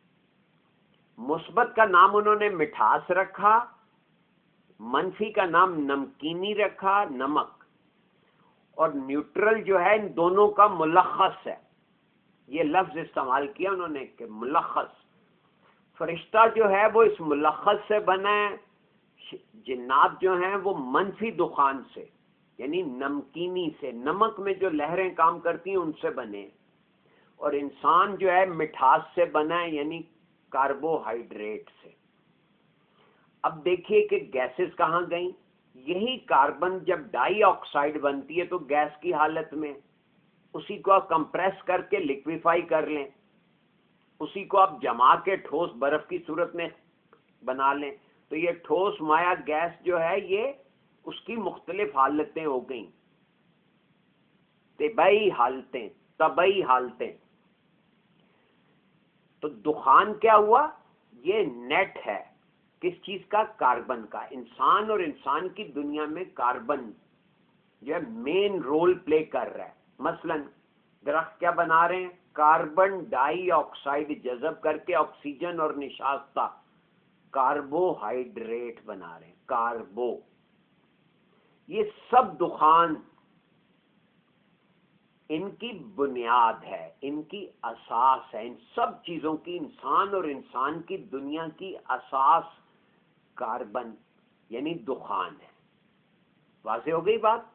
مثبت کا نام انہوں نے مٹھاس رکھا، منفی کا نام نمکینی رکھا، نمک، اور نیوٹرل جو ہے ان دونوں کا ملخص ہے۔ یہ لفظ استعمال کیا انہوں نے کہ ملخص۔ فرشتہ جو ہے وہ اس ملخص سے بنا ہے، جنات جو ہیں وہ منفی دخان سے، یعنی نمکینی سے، نمک میں جو لہریں کام کرتی ہیں ان سے بنے ہیں، اور انسان جو ہے مٹھاس سے بنا ہے، یعنی کاربوہائیڈریٹ سے۔ اب دیکھیے کہ گیسز کہاں گئیں؟ یہی کاربن جب ڈائی آکسائڈ بنتی ہے تو گیس کی حالت میں، اسی کو آپ کمپریس کر کے لکویفائی کر لیں، اسی کو آپ جما کے ٹھوس برف کی صورت میں بنا لیں، تو یہ ٹھوس مائع گیس جو ہے یہ اس کی مختلف حالتیں ہو گئیں، طبعی حالتیں۔ تو دخان کیا ہوا؟ یہ نیٹ ہے، کس چیز کا؟ کاربن کا۔ انسان اور انسان کی دنیا میں کاربن جو ہے مین رول پلے کر رہا ہے۔ مثلا درخت کیا بنا رہے ہیں؟ کاربن ڈائی آکسائڈ جذب کر کے آکسیجن اور نشاستہ کاربوہائیڈریٹ بنا رہے ہیں، کاربو۔ یہ سب دخان ان کی بنیاد ہے، ان کی اساس ہے، ان سب چیزوں کی، انسان اور انسان کی دنیا کی اساس کاربن یعنی دخان ہے۔ واضح ہو گئی بات؟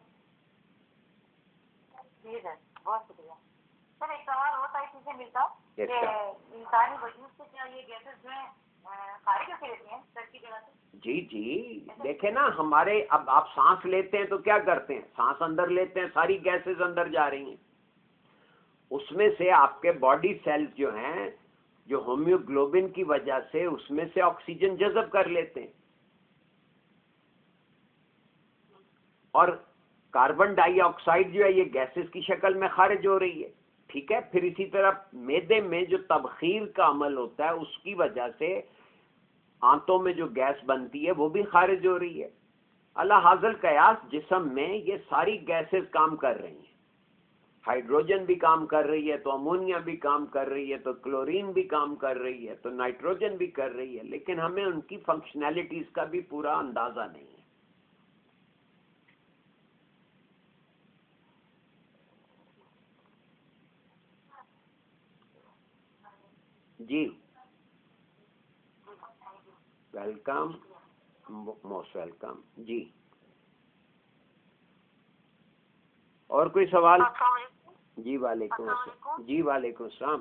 جی سر، بہت شکریہ۔ سر ایک سوال اور تھا اسی سے ملتا کہ انسانی وجود سے کیا یہ گیسز جو ہیں خارج ہوتی رہتی ہیں سر کی جگہ سے؟ جی دیکھیں نا، ہمارے اب آپ سانس لیتے ہیں تو کیا کرتے ہیں؟ سانس اندر لیتے ہیں، ساری گیسز اندر جا رہی ہیں، اس میں سے آپ کے باڈی سیلز جو ہیں جو ہومیوگلوبن کی وجہ سے اس میں سے آکسیجن جذب کر لیتے ہیں، اور کاربن ڈائی آکسائڈ جو ہے یہ گیسز کی شکل میں خارج ہو رہی ہے۔ ٹھیک ہے؟ پھر اسی طرح معدے میں جو تبخیر کا عمل ہوتا ہے اس کی وجہ سے آنتوں میں جو گیس بنتی ہے وہ بھی خارج ہو رہی ہے۔ اللہ حاصل قیاس جسم میں یہ ساری گیسز کام کر رہی ہیں، ہائیڈروجن بھی کام کر رہی ہے، تو امونیا بھی کام کر رہی ہے، تو کلورین بھی کام کر رہی ہے، تو نائٹروجن بھی کر رہی ہے، لیکن ہمیں ان کی فنکشنالٹیز کا بھی پورا اندازہ نہیں ہے۔ جی ویلکم، موسٹ ویلکم۔ جی اور کوئی سوال؟ السلام علیکم۔ جی وعلیکم السلام۔ جی وعلیکم السلام۔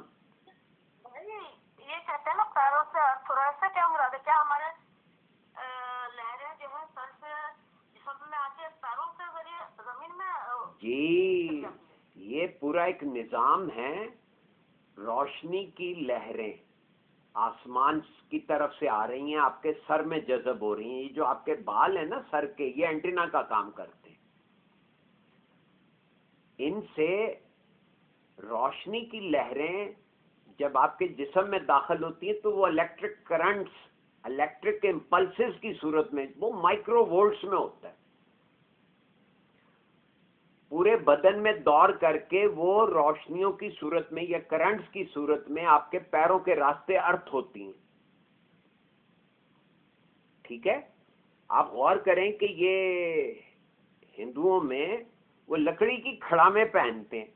یہ کہتے ہیں نا پیروں سے تھوڑا سا کیا مراد ہے؟ کیا ہمارے لہریں جو ہے سر سے جسم میں آتی ہے پیروں کے ذریعے زمین میں؟ جی یہ پورا ایک نظام ہے، روشنی کی لہریں آسمان کی طرف سے آ رہی ہیں، آپ کے سر میں جذب ہو رہی ہیں۔ یہ جو آپ کے بال ہیں نا سر کے، یہ اینٹینا کا کام کرتے ہیں، ان سے روشنی کی لہریں جب آپ کے جسم میں داخل ہوتی ہیں تو وہ الیکٹرک کرنٹس، الیکٹرک امپلسز کی صورت میں، وہ مائکرو وولٹس میں ہوتا ہے، پورے بدن میں دور کر کے وہ روشنیوں کی صورت میں یا کرنٹس کی صورت میں آپ کے پیروں کے راستے ارتھ ہوتی ہیں. ٹھیک ہے؟ آپ غور کریں کہ یہ ہندوؤں میں وہ لکڑی کی کھڑامیں پہنتے ہیں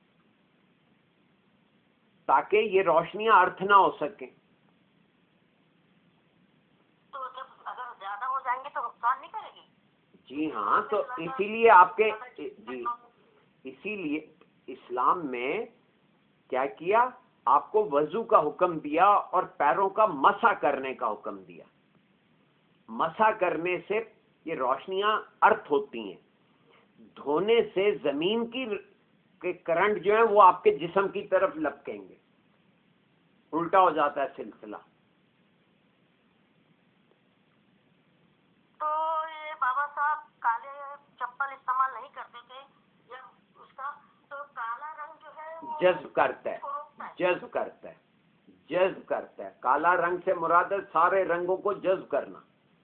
تاکہ یہ روشنیاں ارتھ نہ ہو سکیں. تو جب اگر زیادہ ہو جائیں گے تو نقصان نہیں کرے گی؟ جی ہاں، تو اسی لیے آپ کے جی اسی لیے اسلام میں کیا کیا، آپ کو وضو کا حکم دیا اور پیروں کا مسح کرنے کا حکم دیا. مسح کرنے سے یہ روشنیاں ارتھ ہوتی ہیں، دھونے سے زمین کے کرنٹ جو ہیں وہ آپ کے جسم کی طرف لپکیں گے، الٹا ہو جاتا ہے سلسلہ. تو یہ بابا صاحب کالے چپل استعمال نہیں کرتے تھے یا اس کا تو کالا رنگ جو ہے جذب کرتا ہے. کالا رنگ سے مراد ہے سارے رنگوں کو جذب کرنا،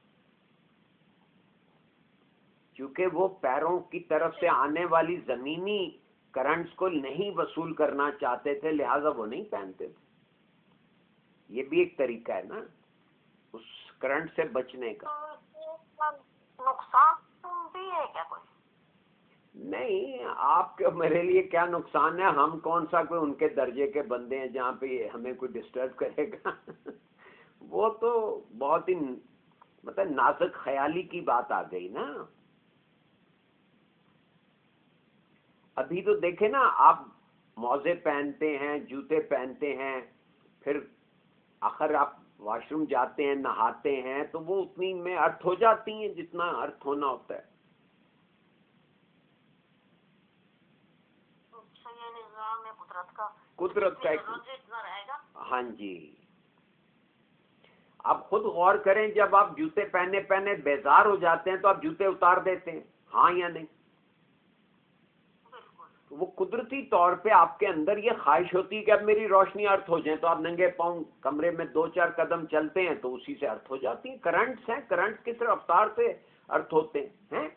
کیونکہ وہ پیروں کی طرف سے آنے والی زمینی کرنٹس کو نہیں وصول کرنا چاہتے تھے، لہذا وہ نہیں پہنتے تھے. یہ بھی ایک طریقہ ہے نا اس کرنٹ سے بچنے کا. نقصان بھی ہے کیا کوئی؟ نہیں، آپ کے میرے لیے کیا نقصان ہے؟ ہم کون سا کوئی ان کے درجے کے بندے ہیں جہاں پہ ہمیں کوئی ڈسٹرب کرے گا؟ وہ تو بہت ہی مطلب نازک خیالی کی بات آ گئی نا. ابھی تو دیکھیں نا، آپ موزے پہنتے ہیں، جوتے پہنتے ہیں، پھر آخر آپ واش روم جاتے ہیں، نہاتے ہیں، تو وہ اتنی میں ارتھ ہو جاتی ہیں جتنا ارتھ ہونا ہوتا ہے. قدرت کا ہاں جی. آپ خود غور کریں، جب آپ جوتے پہنے بیزار ہو جاتے ہیں تو آپ جوتے اتار دیتے ہیں، ہاں یا نہیں؟ وہ قدرتی طور پہ آپ کے اندر یہ خواہش ہوتی ہے کہ اب میری روشنی ارتھ ہو جائیں، تو آپ ننگے پاؤں کمرے میں 2-4 قدم چلتے ہیں تو اسی سے ارتھ ہو جاتی ہیں. کرنٹس ہیں، کرنٹ کس رفتار سے ارتھ ہوتے ہیں.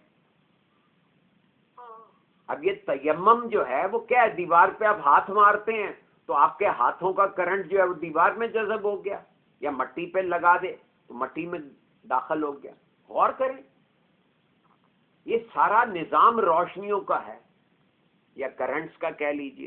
اب یہ تیمم جو ہے وہ کیا ہے، دیوار پہ آپ ہاتھ مارتے ہیں تو آپ کے ہاتھوں کا کرنٹ جو ہے وہ دیوار میں جذب ہو گیا، یا مٹی پہ لگا دے تو مٹی میں داخل ہو گیا. غور کریں، یہ سارا نظام روشنیوں کا ہے یا کرنٹس کا کہہ لیجئے.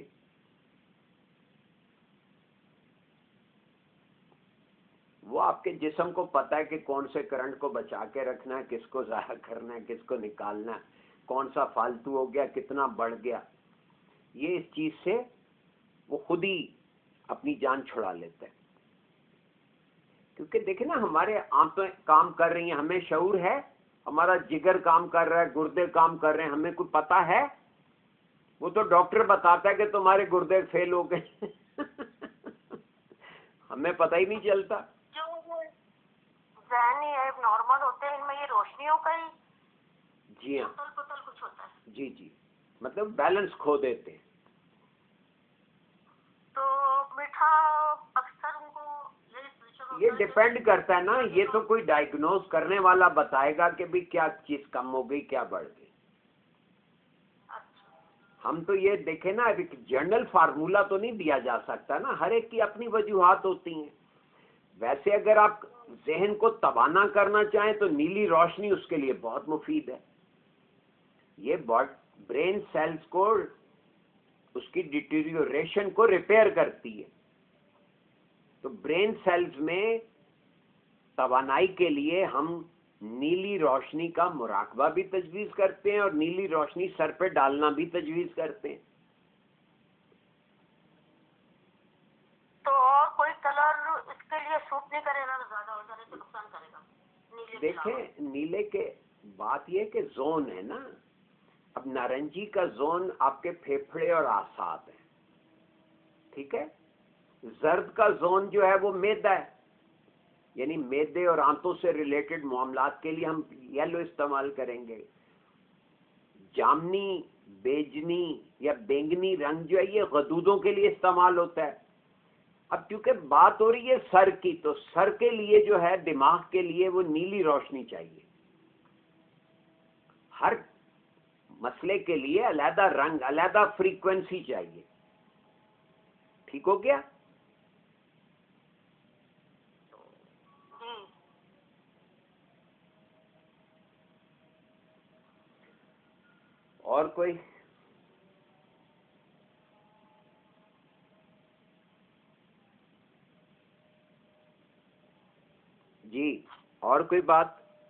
وہ آپ کے جسم کو پتا ہے کہ کون سے کرنٹ کو بچا کے رکھنا ہے، کس کو ضائع کرنا ہے، کس کو نکالنا ہے، کون سا فالتو ہو گیا، کتنا بڑھ گیا. یہ اس چیز سے وہ خود ہی اپنی جان چھڑا لیتا ہے. کیونکہ دیکھیں نا، ہمارے آنتیں کام کر رہی ہیں، ہمیں شعور ہے، ہمارا جگر کام کر رہا ہے، گردے کام کر رہے ہیں، ہمیں کوئی پتا ہے؟ وہ تو ڈاکٹر بتاتا ہے کہ تمہارے گردے فیل ہو گئے. ہمیں پتہ ہی نہیں چلتا. جو ذہنی ہے نارمل ہوتے ہیں، ان میں یہ روشنیوں کا ہی جی ہاں، پتل کچھ ہوتا ہے. جی مطلب بیلنس کھو دیتے ہیں. تو میٹھا اکثر ان کو یہ ڈیپینڈ کرتا ہے نا، یہ تو کوئی ڈائگنوز کرنے والا بتائے گا کہ بھی کیا چیز کم ہو گئی، کیا بڑھ گئی. ہم تو یہ دیکھیں نا، ابھی جنرل فارمولا تو نہیں دیا جا سکتا نا، ہر ایک کی اپنی وجوہات ہوتی ہیں. ویسے اگر آپ ذہن کو توانا کرنا چاہیں تو نیلی روشنی اس کے لیے بہت مفید ہے. یہ برین سیلز کو، اس کی ڈیٹیریوریشن کو ریپیئر کرتی ہے. تو برین سیلز میں توانائی کے لیے ہم نیلی روشنی کا مراقبہ بھی تجویز کرتے ہیں اور نیلی روشنی سر پہ ڈالنا بھی تجویز کرتے ہیں. تو اور کوئی کلر اس کے لیے سوٹ نہیں کرے گا، زیادہ ہو جانے سے نقصان کرے گا؟ دیکھیں، نیلے کے بات یہ کہ زون ہے نا. اب نارنجی کا زون آپ کے پھیپھڑے اور اعصاب ہیں، ٹھیک ہے. زرد کا زون جو ہے وہ معدہ ہے، یعنی معدے اور آنتوں سے ریلیٹڈ معاملات کے لیے ہم یلو استعمال کریں گے. جامنی بیجنی یا بینگنی رنگ جو ہے یہ غدودوں کے لیے استعمال ہوتا ہے. اب کیونکہ بات ہو رہی ہے سر کی، تو سر کے لیے جو ہے دماغ کے لیے وہ نیلی روشنی چاہیے. ہر مسئلے کے لیے علیحدہ رنگ، علیحدہ فریکوینسی چاہیے. ٹھیک ہو گیا؟ اور کوئی؟ جی اور کوئی بات؟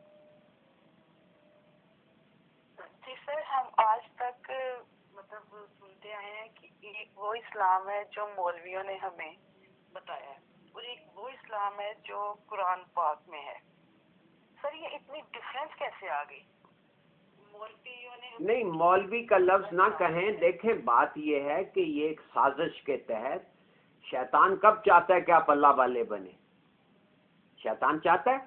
جی سر، ہم آج تک مطلب سنتے آئے ہیں کہ ایک وہ اسلام ہے جو مولویوں نے ہمیں بتایا ہے، اور ایک وہ اسلام ہے جو قرآن پاک میں ہے. سر یہ اتنی ڈفرینس کیسے آ گئی؟ مولویوں نے نہیں، مولوی کا لفظ نہ کہیں. دیکھیں بات یہ ہے کہ یہ ایک سازش کے تحت شیطان کب چاہتا ہے کہ آپ اللہ والے بنے؟ شیطان چاہتا ہے.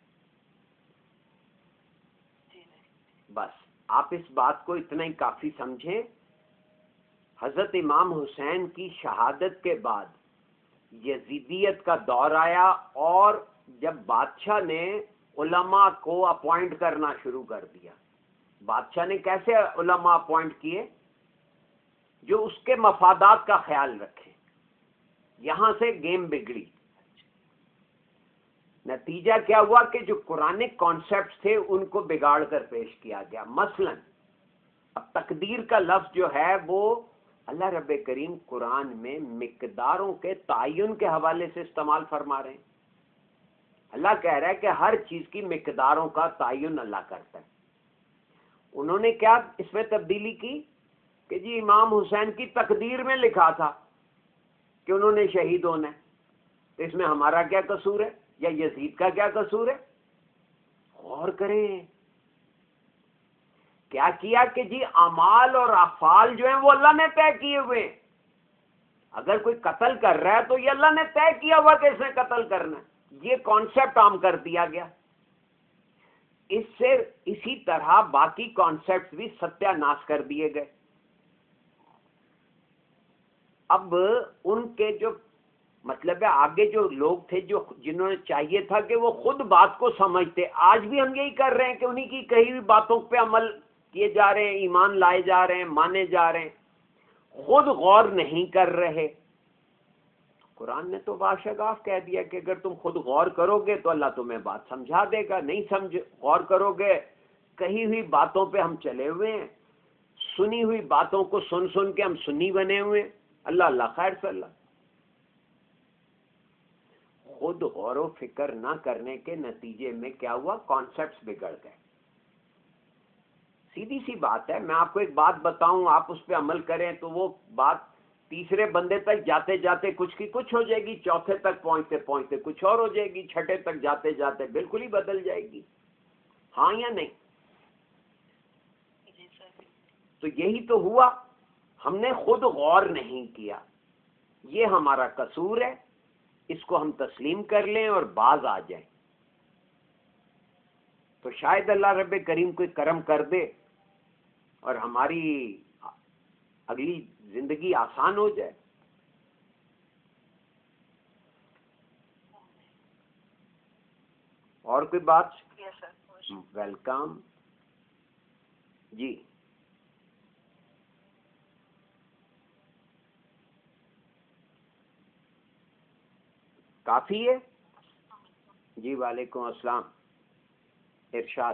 بس آپ اس بات کو اتنا ہی کافی سمجھیں. حضرت امام حسین کی شہادت کے بعد یزیدیت کا دور آیا، اور جب بادشاہ نے علماء کو اپوائنٹ کرنا شروع کر دیا. بادشاہ نے کیسے علماء اپوائنٹ کیے؟ جو اس کے مفادات کا خیال رکھیں. یہاں سے گیم بگڑی. نتیجہ کیا ہوا کہ جو قرآن کانسیپٹس تھے ان کو بگاڑ کر پیش کیا گیا. مثلا اب تقدیر کا لفظ جو ہے وہ اللہ رب کریم قرآن میں مقداروں کے تعین کے حوالے سے استعمال فرما رہے ہیں. اللہ کہہ رہا ہے کہ ہر چیز کی مقداروں کا تعین اللہ کرتا ہے. انہوں نے کیا اس میں تبدیلی کی کہ جی امام حسین کی تقدیر میں لکھا تھا کہ انہوں نے شہید ہونا ہے، تو اس میں ہمارا کیا قصور ہے، یا یزید کا کیا قصور ہے؟ غور کریں. کیا کیا کہ جی اعمال اور افعال جو ہیں وہ اللہ نے طے کیے ہوئے ہیں. اگر کوئی قتل کر رہا ہے تو یہ اللہ نے طے کیا ہوا کہ اس نے قتل کرنا ہے. یہ کانسیپٹ عام کر دیا گیا. اس سے اسی طرح باقی کانسیپٹ بھی ستیہ ناش کر دیے گئے. اب ان کے جو مطلب ہے آگے جو لوگ تھے جنہوں نے چاہیے تھا کہ وہ خود بات کو سمجھتے، آج بھی ہم یہی کر رہے ہیں کہ انہی کی کہی ہوئی باتوں پہ عمل کیے جا رہے ہیں، ایمان لائے جا رہے ہیں، مانے جا رہے ہیں، خود غور نہیں کر رہے. قرآن نے تو باشگاف کہہ دیا کہ اگر تم خود غور کرو گے تو اللہ تمہیں بات سمجھا دے گا. نہیں غور کرو گے، کہی ہوئی باتوں پہ ہم چلے ہوئے ہیں، سنی ہوئی باتوں کو سن سن کے ہم سنی بنے ہوئے ہیں. اللہ خیر صلی اللہ. خود غور و فکر نہ کرنے کے نتیجے میں کیا ہوا؟ کانسیپٹس بگڑ گئے. سیدھی سی بات ہے. میں آپ کو ایک بات بتاؤں، آپ اس پہ عمل کریں تو وہ بات تیسرے بندے تک جاتے جاتے کچھ کی کچھ ہو جائے گی، چوتھے تک پہنچتے پہنچتے کچھ اور ہو جائے گی، چھٹے تک جاتے جاتے بالکل ہی بدل جائے گی. ہاں یا نہیں؟ تو یہی تو ہوا. ہم نے خود غور نہیں کیا. یہ ہمارا قصور ہے. اس کو ہم تسلیم کر لیں اور باز آ جائیں تو شاید اللہ رب کریم کوئی کرم کر دے اور ہماری اگلی زندگی آسان ہو جائے. اور کوئی بات؟ ویلکم. جی کافی ہے. جی وعلیکم السلام. ارشاد.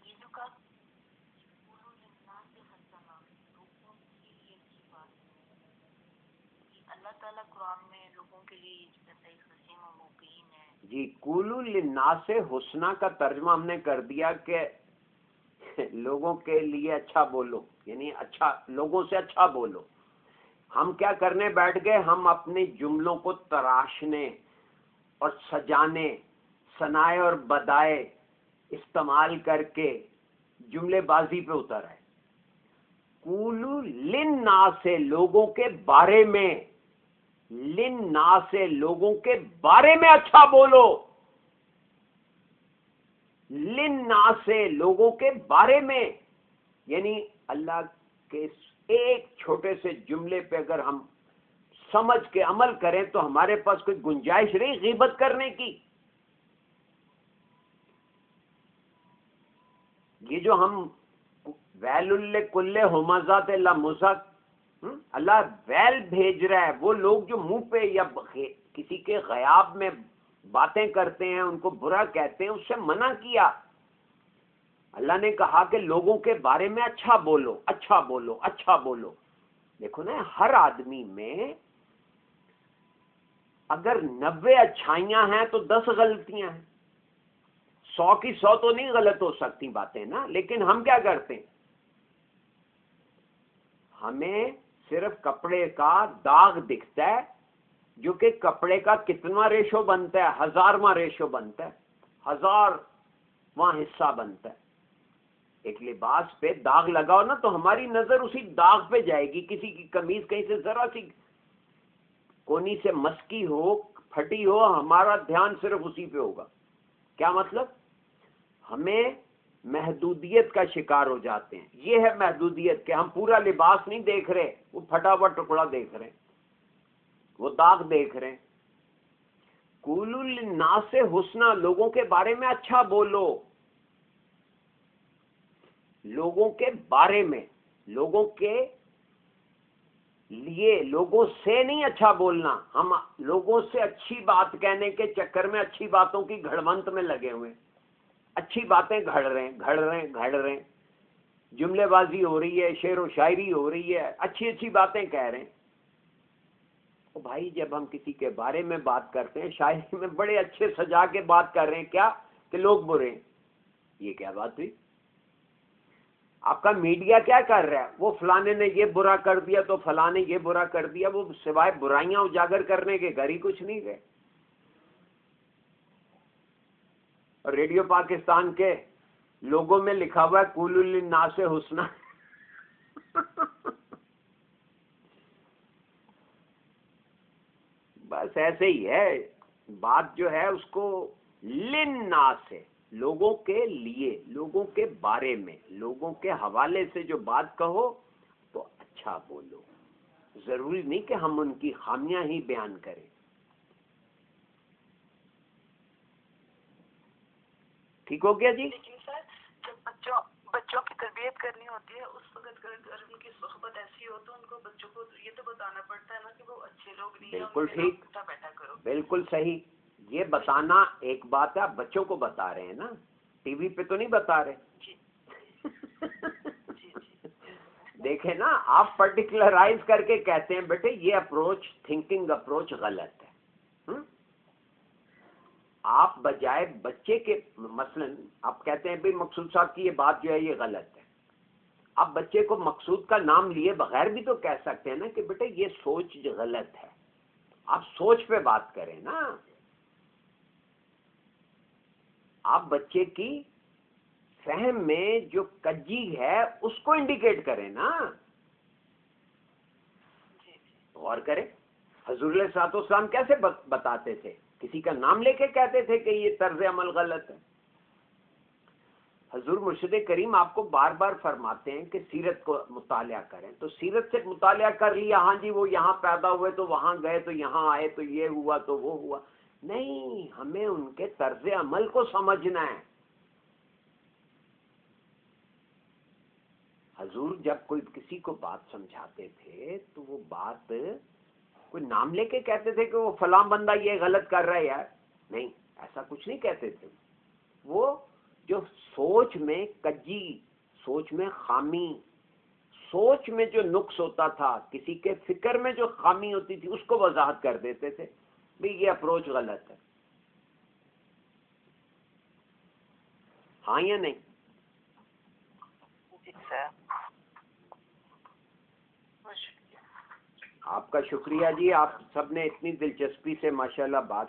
اللہ تعالیٰ قرآن میں لوگوں کے لیے حسین و مبین ہے. جی قولوا للناس حسنا کا ترجمہ ہم نے کر دیا کہ لوگوں کے لیے اچھا بولو، یعنی اچھا لوگوں سے اچھا بولو. ہم کیا کرنے بیٹھ گئے؟ ہم اپنے جملوں کو تراشنے اور سجانے، ثنائے اور بدائے استعمال کر کے جملے بازی پہ اتر ہے. قولوا للناس سے لوگوں کے بارے میں، للناس سے لوگوں کے بارے میں اچھا بولو. للناس سے لوگوں کے بارے میں، یعنی اللہ کہ ایک چھوٹے سے جملے پہ اگر ہم سمجھ کے عمل کریں تو ہمارے پاس کوئی گنجائش نہیں غیبت کرنے کی. یہ جو ہم ویل لکل ہمزۃ لمزق، اللہ ویل بھیج رہا ہے، وہ لوگ جو منہ پہ یا کسی کے غیاب میں باتیں کرتے ہیں ان کو برا کہتے ہیں، اس سے منع کیا. اللہ نے کہا کہ لوگوں کے بارے میں اچھا بولو، اچھا بولو، اچھا بولو. دیکھو نا، ہر آدمی میں اگر 90 اچھائیاں ہیں تو 10 غلطیاں ہیں. 100 کی 100 تو نہیں غلط ہو سکتی باتیں نا، لیکن ہم کیا کرتے ہیں؟ ہمیں صرف کپڑے کا داغ دکھتا ہے، جو کہ کپڑے کا کتنا ریشو بنتا ہے؟ 1000واں ریشو بنتا ہے، 1000واں حصہ بنتا ہے. ایک لباس پہ داغ لگاؤ نا تو ہماری نظر اسی داغ پہ جائے گی. کسی کی قمیض کہیں سے ذرا سی کونی سے مسکی ہو، پھٹی ہو، ہمارا دھیان صرف اسی پہ ہوگا. کیا مطلب؟ ہمیں محدودیت کا شکار ہو جاتے ہیں. یہ ہے محدودیت کہ ہم پورا لباس نہیں دیکھ رہے، وہ پھٹا ہوا ٹکڑا دیکھ رہے ہیں، وہ داغ دیکھ رہے ہیں. قولوا للناس حسنا، لوگوں کے بارے میں اچھا بولو. لوگوں کے بارے میں، لوگوں کے لیے، لوگوں سے نہیں اچھا بولنا. ہم لوگوں سے اچھی بات کہنے کے چکر میں اچھی باتوں کی گھڑونت میں لگے ہوئے، اچھی باتیں گھڑ رہے ہیں، جملے بازی ہو رہی ہے، شعر و شاعری ہو رہی ہے، اچھی اچھی باتیں کہہ رہے ہیں. تو بھائی جب ہم کسی کے بارے میں بات کرتے ہیں، شاعری میں بڑے اچھے سجا کے بات کر رہے ہیں، کیا کہ لوگ برے ہیں. یہ کیا بات ہوئی؟ آپ کا میڈیا کیا کر رہا ہے؟ وہ فلانے نے یہ برا کر دیا تو فلانے یہ برا کر دیا. وہ سوائے برائیاں اجاگر کرنے کے گھر ہی کچھ نہیں گئے. اور ریڈیو پاکستان کے لوگوں میں لکھا ہوا ہے قولوا للناس حسنا. بس ایسے ہی ہے بات، جو ہے اس کو للناس ہے، لوگوں کے لیے، لوگوں کے بارے میں، لوگوں کے حوالے سے جو بات کہو تو اچھا بولو. ضروری نہیں کہ ہم ان کی خامیاں ہی بیان کریں. ٹھیک ہو گیا جی؟ لیکن سر جب بچوں کی تربیت کرنی ہوتی ہے، اس وقت اگر ان کی صحبت ایسی ہو تو ان کو بچوں کو یہ تو بتانا پڑتا ہے نا کہ وہ اچھے لوگ نہیں ہیں. بالکل ٹھیک، بیٹھا کرو. بالکل صحیح. یہ بتانا ایک بات ہے، آپ بچوں کو بتا رہے ہیں نا، ٹی وی پہ تو نہیں بتا رہے. جی دیکھیں نا، آپ پرٹیکولرائز کر کے کہتے ہیں بیٹے یہ اپروچ، تھنکنگ اپروچ غلط ہے. آپ بجائے بچے کے، مثلا آپ کہتے ہیں بھائی مقصود صاحب کی یہ بات جو ہے یہ غلط ہے، آپ بچے کو مقصود کا نام لیے بغیر بھی تو کہہ سکتے ہیں نا کہ بیٹے یہ سوچ غلط ہے. آپ سوچ پہ بات کریں نا، آپ بچے کی فہم میں جو کجی ہے اس کو انڈیکیٹ کریں نا. غور کریں، حضور علیہ الصلوۃ والسلام کیسے بتاتے تھے؟ کسی کا نام لے کے کہتے تھے کہ یہ طرز عمل غلط ہے. حضور مرشد کریم آپ کو بار بار فرماتے ہیں کہ سیرت کو مطالعہ کریں. تو سیرت سے مطالعہ کر لیا، ہاں جی وہ یہاں پیدا ہوئے تو وہاں گئے تو یہاں آئے تو یہ ہوا تو وہ ہوا. نہیں، ہمیں ان کے طرز عمل کو سمجھنا ہے. حضور جب کوئی کسی کو بات سمجھاتے تھے تو وہ بات کوئی نام لے کے کہتے تھے کہ وہ فلاں بندہ یہ غلط کر رہا ہے یار، نہیں، ایسا کچھ نہیں کہتے تھے. وہ جو سوچ میں کجی، سوچ میں خامی، سوچ میں جو نقص ہوتا تھا، کسی کے فکر میں جو خامی ہوتی تھی اس کو وضاحت کر دیتے تھے بھی یہ اپروچ غلط ہے. ہاں یا نہیں؟ جی سر. آپ کا شکریہ جی، آپ سب نے اتنی دلچسپی سے ماشاءاللہ بات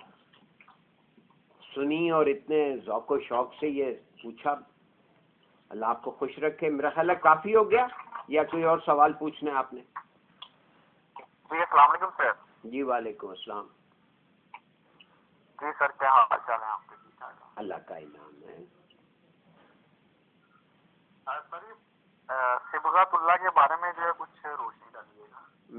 سنی اور اتنے ذوق و شوق سے یہ پوچھا. اللہ آپ کو خوش رکھے. میرا خیال ہے کافی ہو گیا، یا کوئی اور سوال پوچھنا ہے آپ نے؟ جی السلام علیکم سر. جی وعلیکم السلام. جی سر، کیا حال چال ہے آپ کے؟ اللہ کا انعام ہے. سر صبغت اللہ کے بارے میں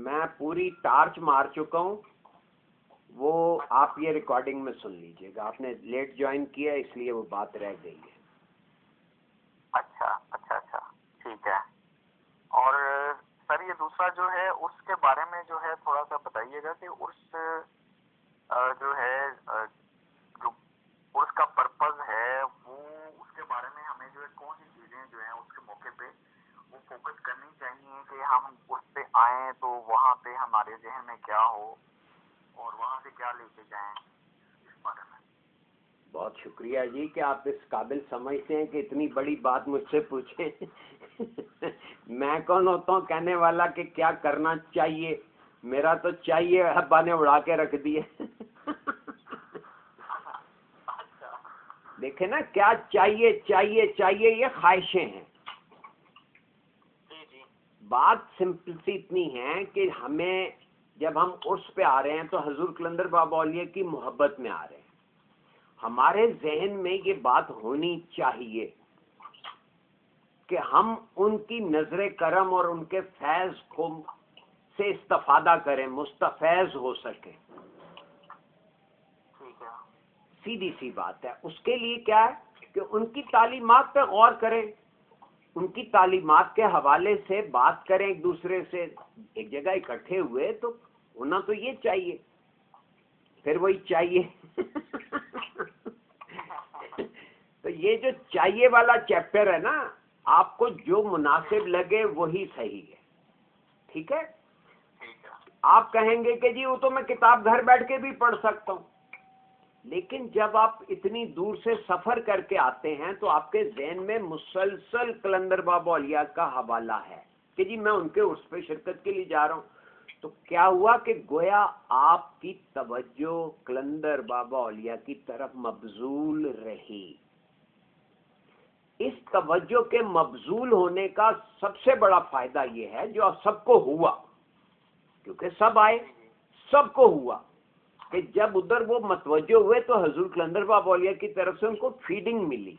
میں پوری ٹارچ مار چکا ہوں، وہ آپ یہ ریکارڈنگ میں سن لیجئے گا. آپ نے لیٹ جوائن کیا اس لیے وہ بات رہ گئی ہے. اچھا اچھا اچھا ٹھیک ہے. اور سر یہ دوسرا جو ہے اس کے بارے میں جو ہے تھوڑا سا بتائیے گا کہ اس جو ہے جو اس کا پرپز ہے وہ اس کے بارے میں ہمیں جو ہے کون سی چیزیں جو ہیں اس کے موقع پہ وہ فوکس کرنی چاہیے کہ ہم اس پہ آئیں تو وہاں پہ ہمارے ذہن میں کیا ہو اور وہاں سے کیا لے کے جائیں اس بارے میں. بہت شکریہ جی کہ آپ اس قابل سمجھتے ہیں کہ اتنی بڑی بات مجھ سے پوچھیں. میں کون ہوتا ہوں کہنے والا کہ کیا کرنا چاہیے؟ میرا تو چاہیے ابا نے اڑا کے رکھ دیے. دیکھیں نا کیا چاہیے چاہیے چاہیے یہ خواہشیں ہیں. بات سمپل سی اتنی ہے کہ ہمیں جب ہم عرس پہ آ رہے ہیں تو حضور کلندر بابا اولیاء کی محبت میں آ رہے ہیں. ہمارے ذہن میں یہ بات ہونی چاہیے کہ ہم ان کی نظر کرم اور ان کے فیض کو سے استفادہ کریں، مستفیض ہو سکیں. سیدھی سی بات ہے. اس کے لیے کیا ہے کہ ان کی تعلیمات پہ غور کریں، ان کی تعلیمات کے حوالے سے بات کریں ایک دوسرے سے. ایک جگہ اکٹھے ہوئے تو ہونا تو یہ چاہیے. پھر وہی چاہیے. تو یہ جو چاہیے والا چیپٹر ہے نا، آپ کو جو مناسب لگے وہی صحیح ہے. ٹھیک ہے؟ آپ کہیں گے کہ جی وہ تو میں کتاب گھر بیٹھ کے بھی پڑھ سکتا ہوں، لیکن جب آپ اتنی دور سے سفر کر کے آتے ہیں تو آپ کے ذہن میں مسلسل کلندر بابا اولیاء کا حوالہ ہے کہ جی میں ان کے عرس پہ شرکت کے لیے جا رہا ہوں. تو کیا ہوا کہ گویا آپ کی توجہ کلندر بابا اولیاء کی طرف مبذول رہی. اس توجہ کے مبذول ہونے کا سب سے بڑا فائدہ یہ ہے جو سب کو ہوا، کیونکہ سب آئے، سب کو ہوا کہ جب ادھر وہ متوجہ ہوئے تو حضور کلندر بابا اولیاء کی طرف سے ان کو فیڈنگ ملی.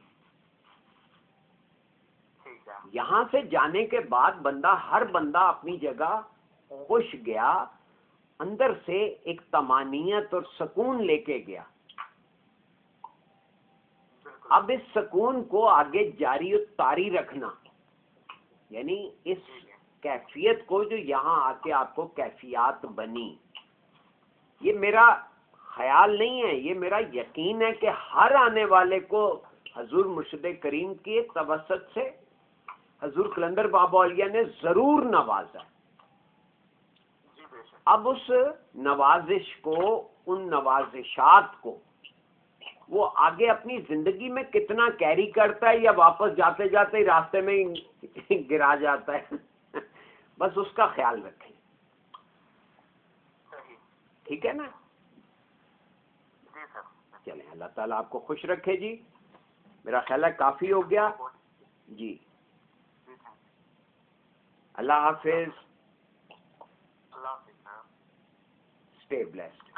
یہاں سے جانے کے بعد ہر بندہ اپنی جگہ خوش گیا، اندر سے ایک طمانینت اور سکون لے کے گیا. اب اس سکون کو آگے جاری و طاری رکھنا، یعنی اس کیفیت کو جو یہاں آ کے آپ کو کیفیات بنی، یہ میرا خیال نہیں ہے، یہ میرا یقین ہے کہ ہر آنے والے کو حضور مرشد کریم کے توسط سے حضور کلندر بابا اولیاء نے ضرور نوازا. اب اس نوازش کو، ان نوازشات کو وہ آگے اپنی زندگی میں کتنا کیری کرتا ہے یا واپس جاتے جاتے ہی راستے میں گرا جاتا ہے، بس اس کا خیال رکھیں. ٹھیک ہے نا؟ چلیں، اللہ تعالیٰ آپ کو خوش رکھے جی. میرا خیال ہے کافی ہو گیا جی. اللہ حافظ. Stay blessed.